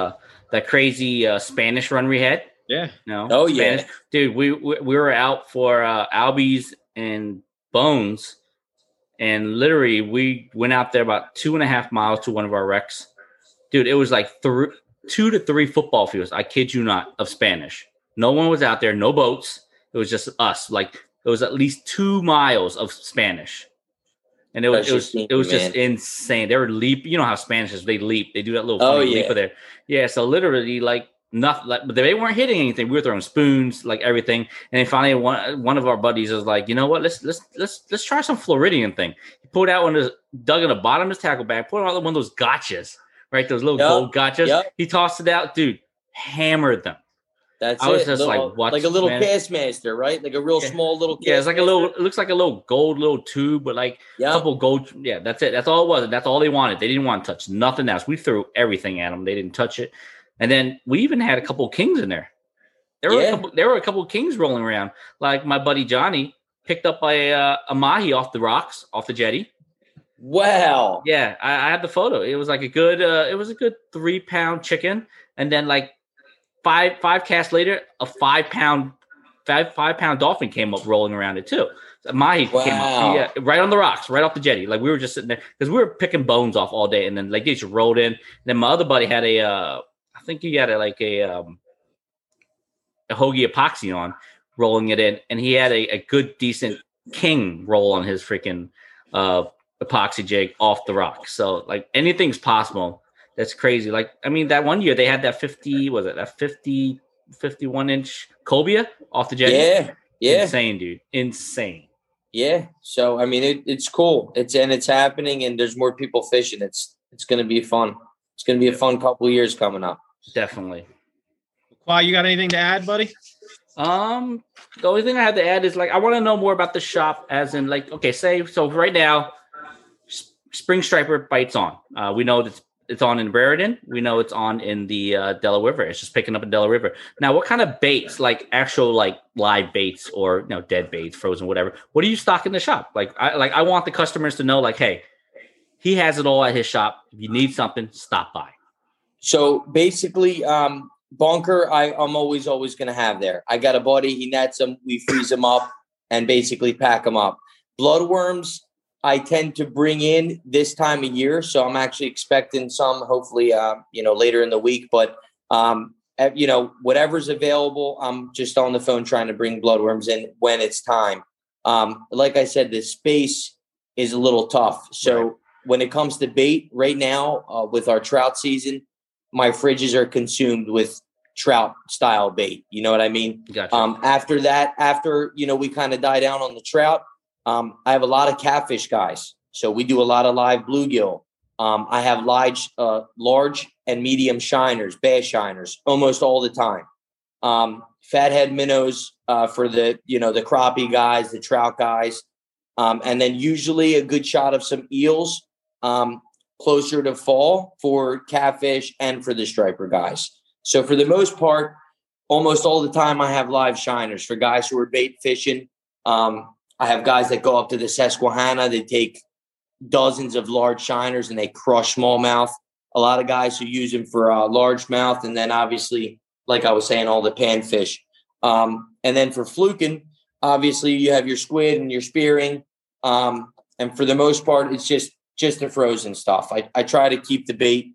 that crazy uh, Spanish run we had. Yeah. No. Oh, Spanish. yeah. Dude, we, we we were out for uh, Albies and Bones, and literally we went out there about two and a half miles to one of our wrecks. Dude, it was like th- two to three football fields. I kid you not, of Spanish. No one was out there. No boats. It was just us. Like it was at least two miles of Spanish. And it was That's it was just sneaky, it was just man. insane. They were leap. You know how Spanish is. They leap. They do that little Oh, funny yeah. leap of there. Yeah. So literally, like nothing. Like, but they weren't hitting anything. We were throwing spoons, like everything. And then finally, one one of our buddies was like, you know what? Let's let's let's let's try some Floridian thing. He pulled out one of his, dug in the bottom of his tackle bag, pulled out one of those gotchas, right? Those little Yep, gold gotchas. yep. He tossed it out, dude. Hammered them. That's I was it. just Little- like, what, like a little man? Castmaster, right? Like a real Yeah. small little. Yeah, it's like a little. Castmaster. It looks like a little gold little tube, but like Yeah. a couple gold. Yeah, that's it. That's all it was. That's all they wanted. They didn't want to touch nothing else. We threw everything at them. They didn't touch it. And then we even had a couple of kings in there. There were Yeah. a couple. There were a couple of kings rolling around. Like my buddy Johnny picked up a uh, a mahi off the rocks, off the jetty. Wow. Yeah, I, I had the photo. It was like a good. Uh, it was a good three pound chicken, and then like five five casts later, a five pound five five pound dolphin came up rolling around it too. So mahi came Wow. up, yeah, right on the rocks, right off the jetty. Like we were just sitting there because we were picking bones off all day, and then like they just rolled in. And then my other buddy had a, uh, I think he had a, like a um, a hoagie epoxy on, rolling it in, and he had a, a good decent king roll on his freaking uh, epoxy jig off the rock. So like anything's possible. That's crazy. Like, I mean, that one year they had that fifty, was it that fifty, fifty-one inch cobia off the jetty? Yeah. Yeah. Insane, dude. Insane. Yeah. So I mean, it, it's cool. It's and it's happening, and there's more people fishing. It's it's going to be fun. It's going to be a fun couple of years coming up. Definitely. Wow, you got anything to add, buddy? Um, the only thing I had to add is like I want to know more about the shop, as in like, okay, say so right now, S- Spring Striper bites on. Uh, we know that it's on in Raritan. We know it's on in the uh, Delaware River. It's just picking up in Delaware River. Now, what kind of baits, like actual like live baits or you know dead baits, frozen, whatever? What do you stock in the shop? Like, I like I want the customers to know, like, hey, he has it all at his shop. If you need something, stop by. So basically, um, bunker, I, I'm always, always going to have there. I got a buddy, he nets them, we freeze them up and basically pack them up. Bloodworms, I tend to bring in this time of year. So I'm actually expecting some, hopefully, uh, you know, later in the week. But, um, you know, whatever's available, I'm just on the phone trying to bring bloodworms in when it's time. Um, like I said, the space is a little tough. So Right. when it comes to bait right now, uh, with our trout season, my fridges are consumed with trout style bait. You know what I mean? Gotcha. Um, after that, after, you know, we kind of die down on the trout, um, I have a lot of catfish guys. So we do a lot of live bluegill. Um, I have large, uh, large and medium shiners, bass shiners, almost all the time. Um, fathead minnows, uh, for the, you know, the crappie guys, the trout guys. Um, and then usually a good shot of some eels, um, closer to fall for catfish and for the striper guys. So for the most part, almost all the time I have live shiners for guys who are bait fishing. Um, I have guys that go up to the Susquehanna. They take dozens of large shiners and they crush smallmouth. A lot of guys who use them for uh, largemouth. And then obviously, like I was saying, all the panfish. Um, and then for fluking, obviously you have your squid and your spearing. Um, and for the most part, it's just just the frozen stuff. I, I try to keep the bait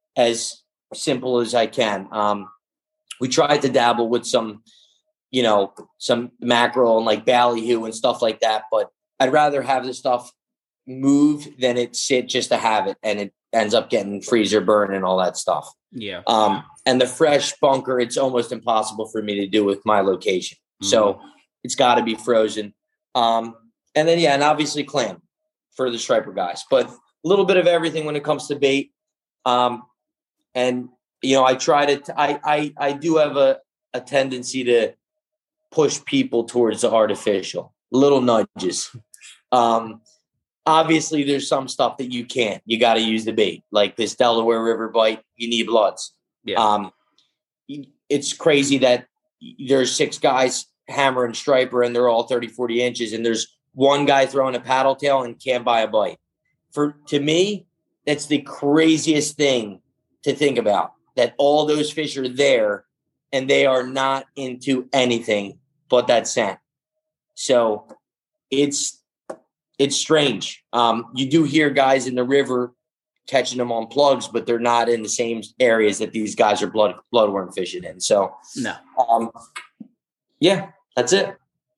as simple as I can. Um, we tried to dabble with some, you know, some mackerel and like ballyhoo and stuff like that, but I'd rather have the stuff move than it sit just to have it. And it ends up getting freezer burn and all that stuff. yeah. Um, and the fresh bunker, it's almost impossible for me to do with my location. Mm-hmm. So it's got to be frozen. Um, and then, yeah, and obviously clam for the striper guys, but a little bit of everything when it comes to bait. Um, and, you know, I try to, t- I, I, I do have a, a tendency to push people towards the artificial, little nudges. Um, obviously there's some stuff that you can't, you got to use the bait, like this Delaware River bite, you need bloods. Yeah. Um, it's crazy that there's six guys hammer and striper and they're all thirty, forty inches. And there's one guy throwing a paddle tail and can't buy a bite. For, to me, that's the craziest thing to think about. that all those fish are there and they are not into anything but that scent. So it's it's strange. Um, you do hear guys in the river catching them on plugs, but they're not in the same areas that these guys are blood bloodworm fishing in. So No. um, yeah, that's it.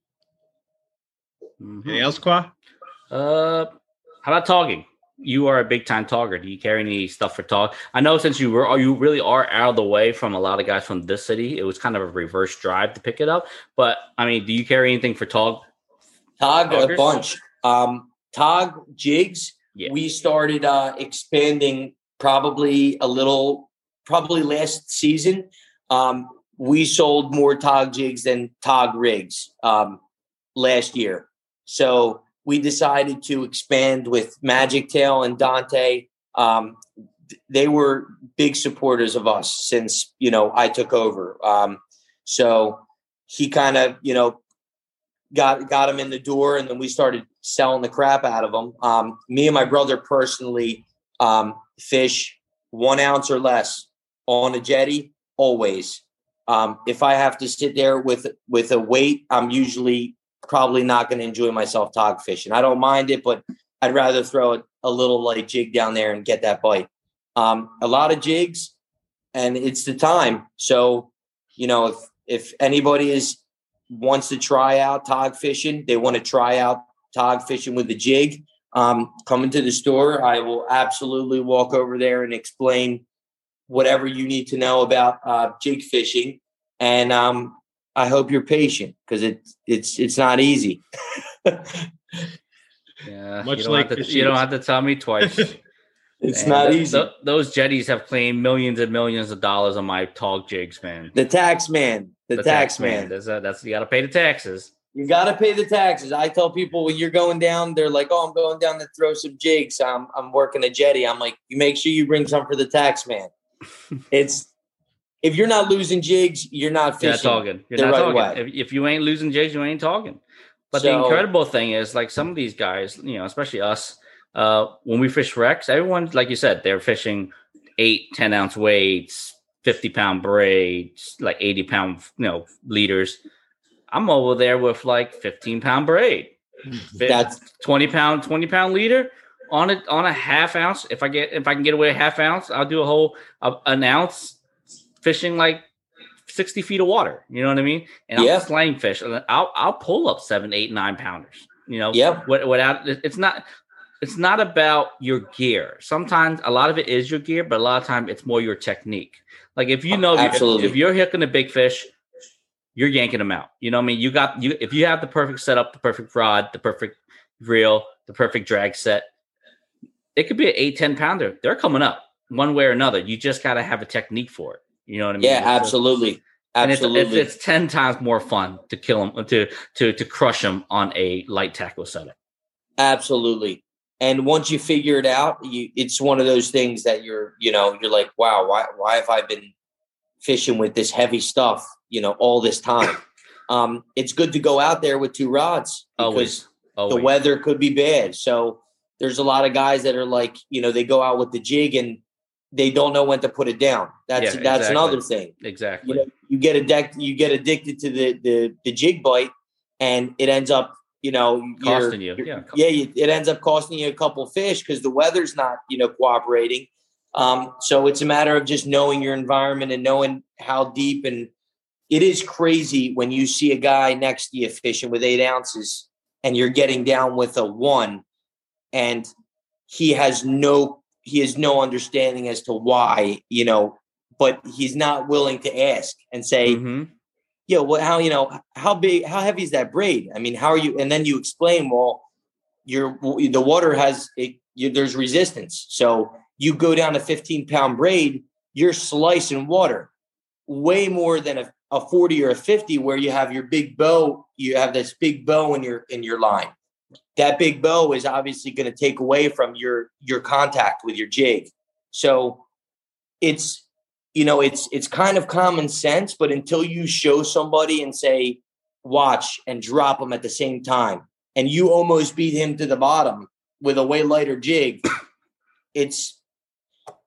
Mhm. Anything else, Qua? Uh, how about togging? You are a big time togger. Do you carry any stuff for tog? I know since you were, you really are out of the way from a lot of guys from this city. It was kind of a reverse drive to pick it up. But I mean, do you carry anything for tog? Tog Toggers? a bunch. Um, tog jigs. Yeah. We started uh, expanding probably a little, probably last season. Um, we sold more tog jigs than tog rigs um, last year. So we decided to expand with Magic Tail and Dante. Um, they were big supporters of us since, you know, I took over. Um, so he kind of, you know, got, got him in the door, and then we started selling the crap out of them. Um, me and my brother personally um, fish one ounce or less on a jetty always. Um, if I have to sit there with, with a weight, I'm usually probably not going to enjoy myself tog fishing. I don't mind it, but I'd rather throw a, a little light jig down there and get that bite. Um, a lot of jigs, and it's the time. So, you know, if, if anybody is wants to try out tog fishing, they want to try out tog fishing with the jig, um, come into the store. I will absolutely walk over there and explain whatever you need to know about uh, jig fishing. And, um, I hope you're patient, because it's it's it's not easy. Yeah, Much you don't, like have to, the you don't sheets. have to tell me twice. It's Man, not th- easy. th- those jetties have claimed millions and millions of dollars on my tog jigs, man. The tax man, the, tax, man. That's a, that's you got to pay the taxes. You got to pay the taxes. I tell people when you're going down, they're like, "Oh, I'm going down to throw some jigs. I'm I'm working a jetty." I'm like, "You make sure you bring some for the tax man." It's if you're not losing jigs, you're not You're fishing. not talking. You're the not right talking. way. If, if you ain't losing jigs, you ain't talking. But the So- incredible thing is, like some of these guys, you know, especially us, uh, when we fish wrecks, everyone, like you said, they're fishing eight, ten ounce weights, fifty pound braids, like eighty pound, you know, leaders. I'm over there with like fifteen pound braid, That's twenty pound, twenty pound leader on it on a half ounce. If I get if I can get away a half ounce, I'll do a whole uh, an ounce fishing like sixty feet of water. You know what I mean? And Yeah. I'll slang fish, and I'll I'll pull up seven, eight, nine pounders. You know, Yep. What without it's not. It's not about your gear. Sometimes a lot of it is your gear, but a lot of time it's more your technique. Like if you know, if, Absolutely. if you're hooking a big fish, you're yanking them out. You know what I mean? You got you if you have the perfect setup, the perfect rod, the perfect reel, the perfect drag set, it could be an eight, ten pounder. They're coming up one way or another. You just got to have a technique for it. You know what I mean? yeah, It's- absolutely, And it's, absolutely. it's it's ten times more fun to kill them to to to crush them on a light tackle setup. Absolutely. And once you figure it out, you it's one of those things that you're, you know, you're like, wow, why why have I been fishing with this heavy stuff, you know, all this time? Um, it's good to go out there with two rods because Always, the always. weather could be bad. So there's a lot of guys that are like, you know, they go out with the jig and they don't know when to put it down. That's Yeah, that's exactly. another thing. Exactly. You know, you get addicted, you get addicted to the the the jig bite, and it ends up, you know, you're- Costing you, you're- yeah. yeah, you, it ends up costing you a couple fish because the weather's not, you know, cooperating. Um, so it's a matter of just knowing your environment and knowing how deep. And it is crazy when you see a guy next to you fishing with eight ounces and you're getting down with a one, and he has no he has no understanding as to why, you know, but he's not willing to ask and say, Mhm. yeah, well, how, you know, how big, how heavy is that braid? I mean, how are you? And then you explain, well, your the water has it, you, there's resistance. So you go down to fifteen pound braid, you're slicing water way more than a, a forty or a fifty, where you have your big bow. You have this big bow in your in your line. That big bow is obviously going to take away from your your contact with your jig. So it's, you know, it's it's kind of common sense, but until you show somebody and say, watch and drop them at the same time, and you almost beat him to the bottom with a way lighter jig, it's,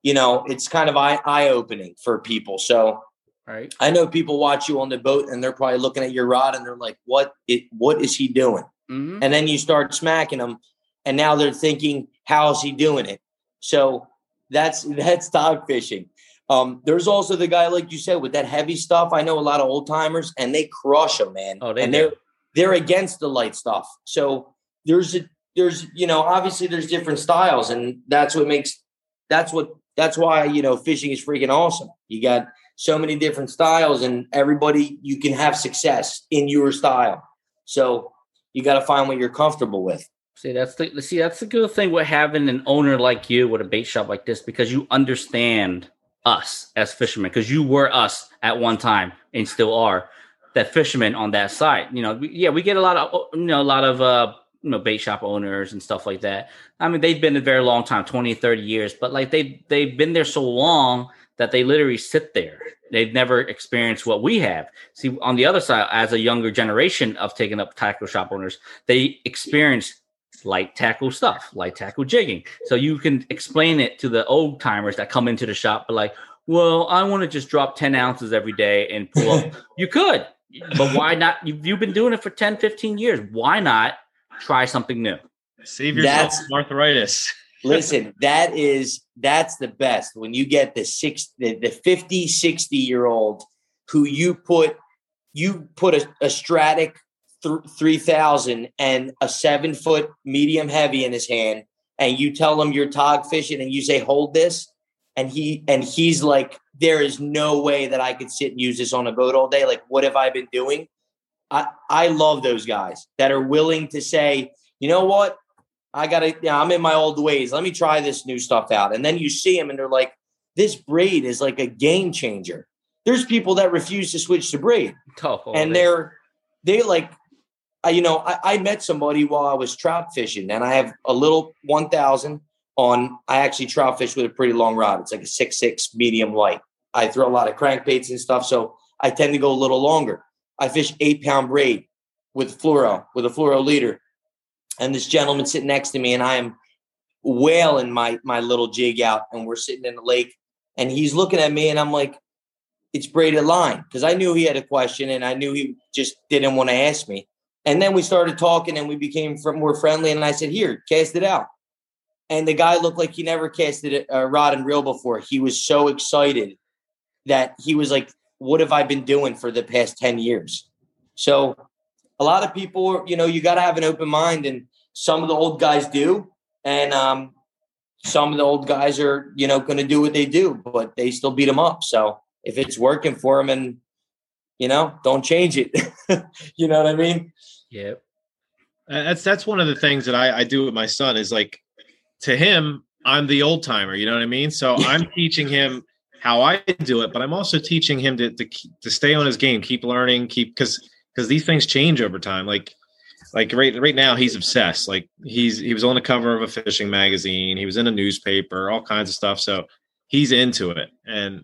you know, it's kind of eye eye opening for people. So Right. I know people watch you on the boat and they're probably looking at your rod and they're like, what it what is he doing? Mm-hmm. And then you start smacking them, and now they're thinking, how is he doing it? So that's that's dog fishing. Um, there's also the guy, like you said, with that heavy stuff. I know a lot of old timers, and they crush them, man. Oh, they and do. they're they're against the light stuff. So there's a, there's you know obviously there's different styles, and that's what makes that's what that's why you know fishing is freaking awesome. You got so many different styles, and everybody you can have success in your style. So you got to find what you're comfortable with. See, that's the see that's the good thing with having an owner like you with a bait shop like this, because you understand us as fishermen, because you were us at one time and still are that fishermen on that side. You know, we, yeah, we get a lot of you know a lot of uh you know bait shop owners and stuff like that. I mean, they've been a very long time, twenty, thirty years, but like they they've been there so long that they literally sit there. They've never experienced what we have. See, on the other side, as a younger generation of taking up tackle shop owners, they experience light tackle stuff, light tackle jigging. So you can explain it to the old timers that come into the shop, but like, well, I want to just drop ten ounces every day and pull up. You could, but why not? You've, you've been doing it for ten, fifteen years. Why not try something new? Save yourself That's- from arthritis. Listen, that is that's the best when you get the six the, the fifty, sixty year old who you put you put a, a Stratic th- three thousand and a seven foot medium heavy in his hand, and you tell him you're tog fishing and you say, hold this, and he and he's like, there is no way that I could sit and use this on a boat all day. Like, what have I been doing? I, I love those guys that are willing to say, you know what? I got to, you know, I'm in my old ways. Let me try this new stuff out. And then you see them and they're like, this braid is like a game changer. There's people that refuse to switch to braid. Oh, oh, and they- they're, they like, I, you know, I, I met somebody while I was trout fishing, and I have a little one thousand on, I actually trout fish with a pretty long rod. It's like a six six medium light. I throw a lot of crankbaits and stuff, so I tend to go a little longer. I fish eight pound braid with fluoro, with a fluoro leader. And this gentleman sitting next to me, and I am wailing my my little jig out, and we're sitting in the lake, and he's looking at me, and I'm like, it's braided line, because I knew he had a question, and I knew he just didn't want to ask me. And then we started talking, and we became more friendly, and I said, here, cast it out. And the guy looked like he never casted a rod and reel before. He was so excited that he was like, what have I been doing for the past ten years? So a lot of people, you know, you got to have an open mind, and some of the old guys do. And um, some of the old guys are, you know, going to do what they do, but they still beat them up. So if it's working for them, and, you know, don't change it. You know what I mean? yeah. Uh, That's that's one of the things that I, I do with my son is like, to him, I'm the old timer. You know what I mean? So I'm teaching him how I do it, but I'm also teaching him to to, to stay on his game, keep learning, keep because because these things change over time. Like like right right now, he's obsessed. Like he's he was on the cover of a fishing magazine. He was in a newspaper, all kinds of stuff. So he's into it, and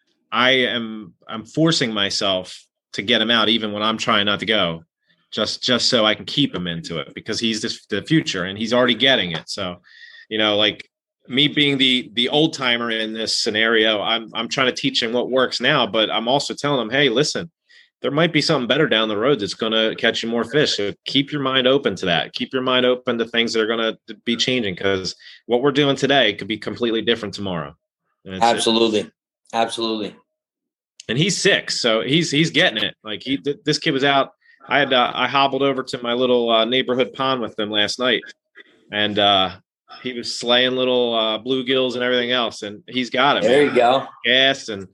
I am I'm forcing myself to get him out, even when I'm trying not to go, just just so I can keep him into it, because he's this, the future, and he's already getting it. So, you know, like me being the the old timer in this scenario, I'm I'm trying to teach him what works now, but I'm also telling him, hey, listen, there might be something better down the road that's going to catch you more fish. So keep your mind open to that. Keep your mind open to things that are going to be changing, because what we're doing today could be completely different tomorrow. And it's- Absolutely. Absolutely. and he's six, so he's he's getting it. Like he, th- this kid was out. I had uh, I hobbled over to my little uh, neighborhood pond with him last night, and uh, he was slaying little uh, bluegills and everything else. And he's got it. There man. you go. Gas, and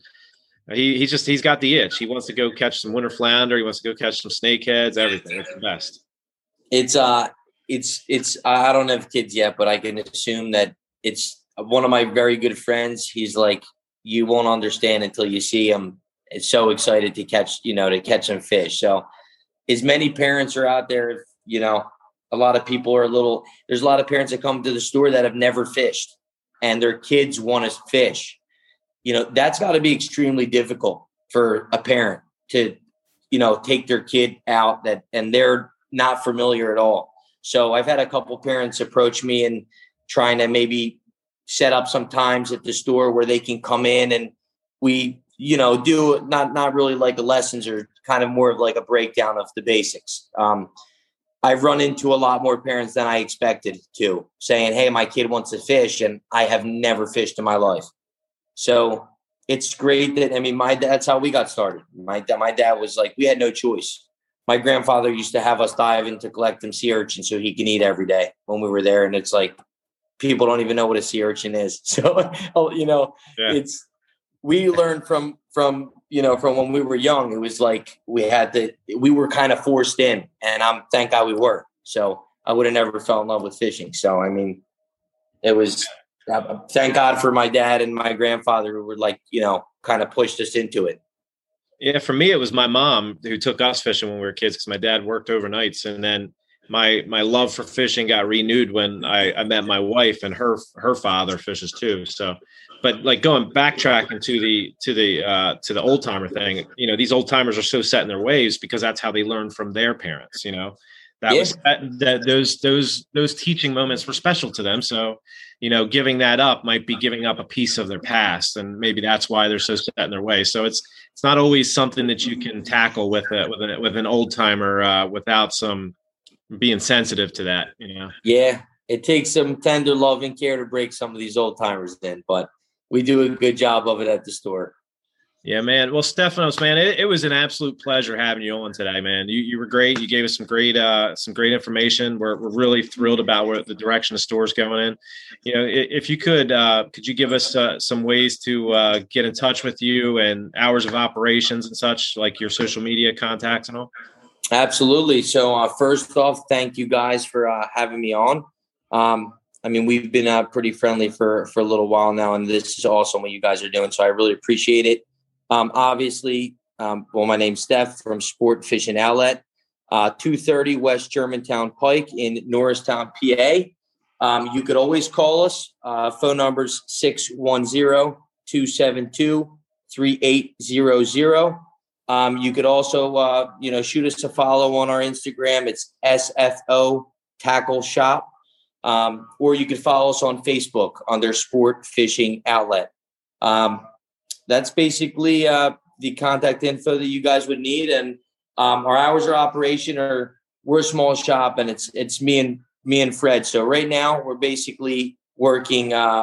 he he's just he's got the itch. He wants to go catch some winter flounder. He wants to go catch some snakeheads. Everything. It's the best. It's uh, it's it's. I don't have kids yet, but I can assume that it's one of my very good friends. He's like, you won't understand until you see him. It's so excited to catch, you know, to catch some fish. So, as many parents are out there, you know, a lot of people are a little. There's a lot of parents that come to the store that have never fished, and their kids want to fish. You know, that's got to be extremely difficult for a parent to, you know, take their kid out that and they're not familiar at all. So I've had a couple parents approach me and trying to maybe set up some times at the store where they can come in and we, you know, do not, not really like the lessons or kind of more of like a breakdown of the basics. Um, I've run into a lot more parents than I expected to saying, hey, my kid wants to fish and I have never fished in my life. So it's great that, I mean, my that's how we got started. My dad, my dad was like, we had no choice. My grandfather used to have us dive in to collect them sea urchins so he can eat every day when we were there. And it's like, people don't even know what a sea urchin is. So, you know, yeah. it's, we learned from, from, you know, from when we were young, it was like, we had to, we were kind of forced in and I'm, thank God we were. So I would have never fell in love with fishing. So, I mean, it was, uh, thank God for my dad and my grandfather who were like, you know, kind of pushed us into it. Yeah. For me, it was my mom who took us fishing when we were kids because my dad worked overnights. And then my, my love for fishing got renewed when I, I met my wife and her, her father fishes too. So, but like going backtracking to the, to the, uh, to the old timer thing, you know, these old timers are so set in their ways because that's how they learned from their parents, you know, that yeah. was that, that those, those, those teaching moments were special to them. So, you know, giving that up might be giving up a piece of their past. And maybe that's why they're so set in their way. So it's, it's not always something that you can tackle with a, with an, with an old timer, uh, without some being sensitive to that, you know? Yeah. It takes some tender love and care to break some of these old timers in, but we do a good job of it at the store. Yeah, man. Well, Stefanos, man, it, it was an absolute pleasure having you on today, man. You you were great. You gave us some great uh, some great information. We're we're really thrilled about where the direction the store's going in. You know, if you could, uh, could you give us uh, some ways to uh, get in touch with you and hours of operations and such, like your social media contacts and all? Absolutely. So uh, first off, thank you guys for uh, having me on. Um, I mean, we've been uh, pretty friendly for, for a little while now, and this is awesome what you guys are doing. So I really appreciate it. Um, obviously, um, well, my name's Steph from Sport Fishing Outlet, uh, two thirty West Germantown Pike in Norristown, P A. Um, you could always call us. Uh, phone numbers six one zero, two seven two, three eight zero zero. Um, you could also, uh, you know, shoot us a follow on our Instagram. It's S F O Tackle Shop. Um, or you could follow us on Facebook under Sport Fishing Outlet. Um, that's basically uh, the contact info that you guys would need. And um, our hours of operation are, we're a small shop and it's it's me and me and Fred. So right now we're basically working uh,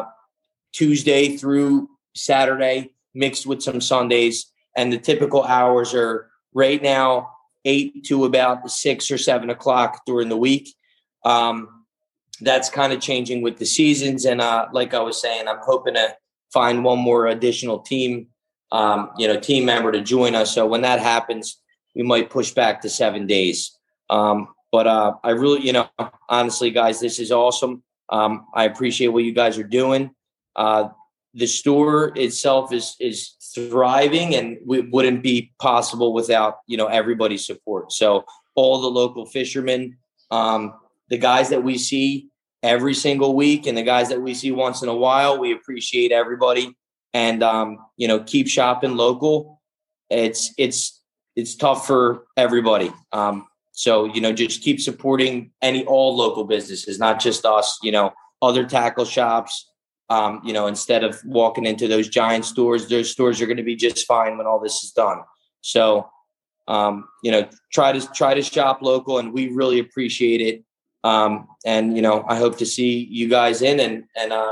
Tuesday through Saturday mixed with some Sundays. And the typical hours are right now eight to about six or seven o'clock during the week. Um, That's kind of changing with the seasons. And uh, like I was saying, I'm hoping to find one more additional team, um, you know, team member to join us. So when that happens, we might push back to seven days. Um, but uh, I really, you know, honestly, guys, this is awesome. Um, I appreciate what you guys are doing. Uh, the store itself is is thriving and it wouldn't be possible without, you know, everybody's support. So all the local fishermen, um, the guys that we see every single week and the guys that we see once in a while, we appreciate everybody and, um, you know, keep shopping local. It's, it's, it's tough for everybody. Um, so, you know, just keep supporting any, all local businesses, not just us, you know, other tackle shops. Um, you know, instead of walking into those giant stores, those stores are going to be just fine when all this is done. So, um, you know, try to, try to shop local and we really appreciate it. Um, and, you know, I hope to see you guys in and, and, uh,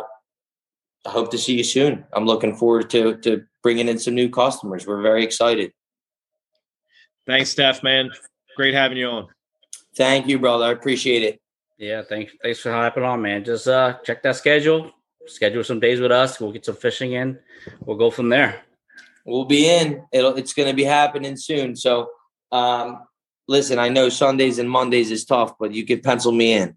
I hope to see you soon. I'm looking forward to, to bringing in some new customers. We're very excited. Thanks, Steph, man. Great having you on. Thank you, brother. I appreciate it. Yeah. Thanks. Thanks for hopping on, man. Just, uh, check that schedule, schedule some days with us. We'll get some fishing in. We'll go from there. We'll be in. It'll, it's going to be happening soon. So, um, listen, I know Sundays and Mondays is tough, but you could pencil me in.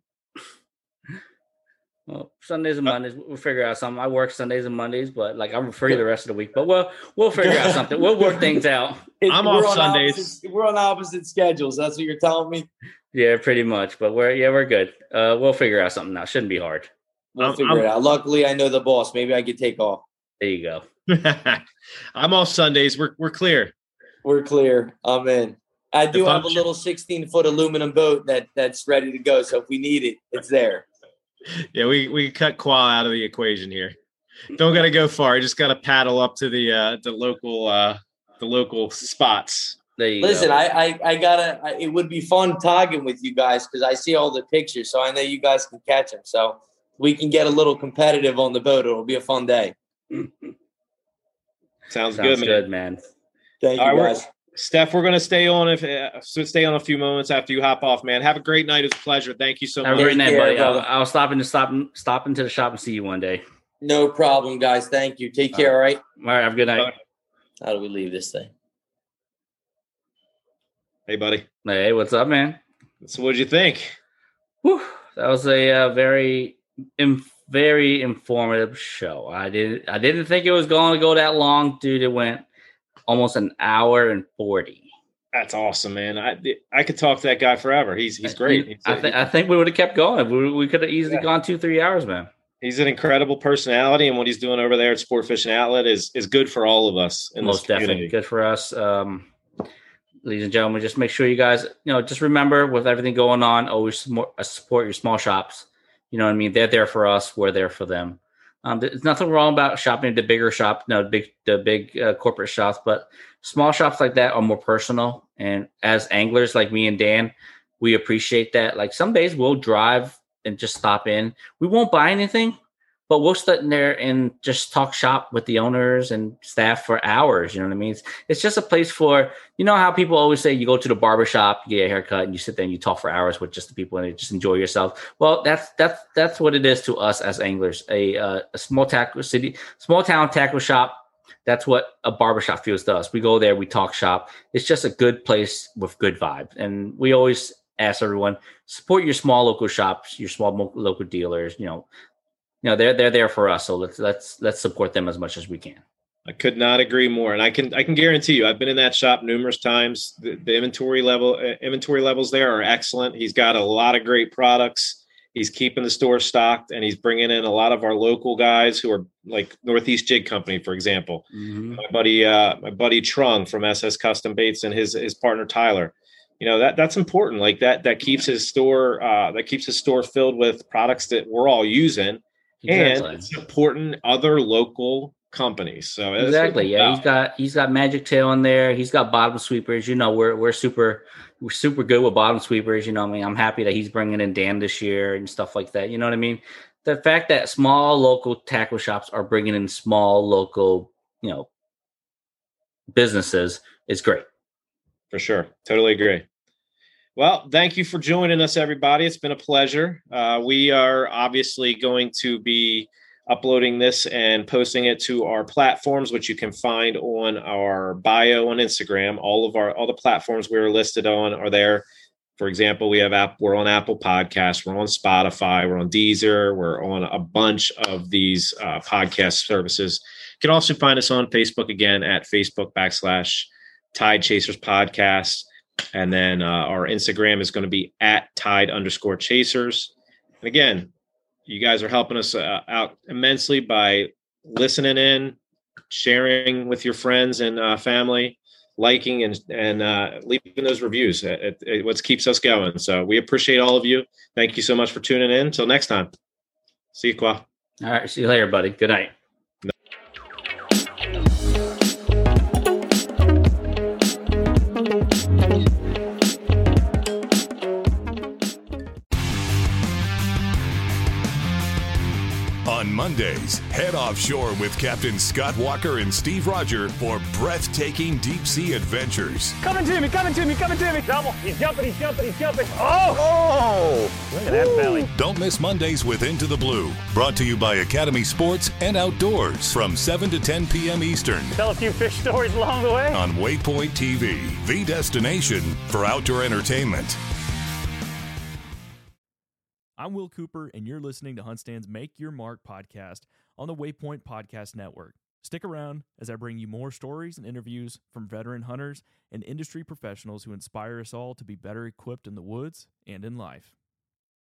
Well, Sundays and Mondays, we'll figure out something. I work Sundays and Mondays, but like I'm free the rest of the week. But we'll we'll figure out something. We'll work things out. I'm we're off Sundays. Opposite, we're on opposite schedules. That's what you're telling me. Yeah, pretty much. But we're yeah, we're good. Uh, we'll figure out something now. Shouldn't be hard. We'll I'm, figure I'm, it out. Luckily, I know the boss. Maybe I could take off. There you go. I'm off Sundays. We're we're clear. We're clear. I'm in. I do If have I'm, a little sixteen foot aluminum boat that that's ready to go. So if we need it, it's there. Yeah, we we cut Qua out of the equation here. Don't got to go far. You just got to paddle up to the uh, the local uh, the local spots. There you Listen, go. I, I, I gotta. I, it would be fun talking with you guys because I see all the pictures, so I know you guys can catch them. So we can get a little competitive on the boat. It'll be a fun day. Sounds, Sounds good, man. good, man. Thank All you, right, guys. Steph, we're gonna stay on if uh, so stay on a few moments after you hop off, man. Have a great night. It's a pleasure. Thank you so Have a much. great night, care, buddy. I'll, brother. I'll stop into stop stop into the shop and see you one day. No problem, guys. Thank you. Take care. All right. All right, have a good night. How do we leave this thing? Hey, buddy. Hey, what's up, man? So, what'd you think? Whew, that was a uh, very, in, very informative show. I didn't, I didn't think it was going to go that long, dude. It went almost an hour and forty. That's awesome, man. I I could talk to that guy forever. He's he's great. He's, I think I think we would have kept going. We, we could have easily Yeah. gone two, three hours, man. he's an incredible personality, and what he's doing over there at Sport Fishing Outlet is is good for all of us in Most this definitely community. good for us. Um, ladies and gentlemen, just make sure you guys, you know, just remember with everything going on, always support, uh, support your small shops. You know what I mean? They're there for us. We're there for them. Um, there's nothing wrong about shopping at the bigger shop, no, the big, the big uh, corporate shops, but small shops like that are more personal. And as anglers like me and Dan, we appreciate that. Like some days we'll drive and just stop in. We won't buy anything, but we'll sit in there and just talk shop with the owners and staff for hours. You know what I mean? It's, it's just a place for, you know how people always say you go to the barber shop, you get a haircut, and you sit there and you talk for hours with just the people and you just enjoy yourself. Well, that's that's that's what it is to us as anglers. A uh, a small tackle city, small town tackle shop. That's what a barbershop feels to us. We go there, we talk shop. It's just a good place with good vibes. And we always ask everyone, support your small local shops, your small mo- local dealers. You know, you know, they're they're there for us. So let's let's let's support them as much as we can. I could not agree more, and I can I can guarantee you, I've been in that shop numerous times. The, the inventory level uh, inventory levels there are excellent. He's got a lot of great products. He's keeping the store stocked, and he's bringing in a lot of our local guys who are like Northeast Jig Company, for example. Mm-hmm. My buddy, uh, my buddy Trung from S S Custom Baits and his his partner Tyler. You know that that's important. Like that that keeps his store uh, that keeps his store filled with products that we're all using, Exactly. and supporting other local companies. So that's Exactly. what it's Yeah, about. he's got he's got Magic Tail in there. He's got bottom sweepers. You know, we're we're super we're super good with bottom sweepers. You know, what I mean, I'm happy that he's bringing in Dan this year and stuff like that. You know what I mean? The fact that small local tackle shops are bringing in small local, you know, businesses is great. For sure. Totally agree. Well, thank you for joining us, everybody. It's been a pleasure. Uh, we are obviously going to be uploading this and posting it to our platforms, which you can find on our bio on Instagram. All of our all the platforms we're listed on are there. For example, we have app. We're on Apple Podcasts. We're on Spotify. We're on Deezer. We're on a bunch of these uh, podcast services. You can also find us on Facebook again at Facebook backslash Tide Chasers Podcast. And then uh, our Instagram is going to be at Tide underscore Chasers. And again, you guys are helping us uh, out immensely by listening in, sharing with your friends and uh, family, liking and and uh, leaving those reviews. It, it, it what keeps us going. So we appreciate all of you. Thank you so much for tuning in. Until next time. See you, Qua. All right. See you later, buddy. Good night. On Mondays, head offshore with Captain Scott Walker and Steve Roger for breathtaking deep-sea adventures. Coming to me, coming to me, coming to me. Double. He's jumping, he's jumping, he's jumping. Oh! Oh! Look at that belly. Don't miss Mondays with Into the Blue, brought to you by Academy Sports and Outdoors from seven to ten p.m. Eastern Tell a few fish stories along the way. on Waypoint T V, the destination for outdoor entertainment. I'm Will Cooper, and you're listening to HuntStand's Make Your Mark podcast on the Waypoint Podcast Network. Stick around as I bring you more stories and interviews from veteran hunters and industry professionals who inspire us all to be better equipped in the woods and in life.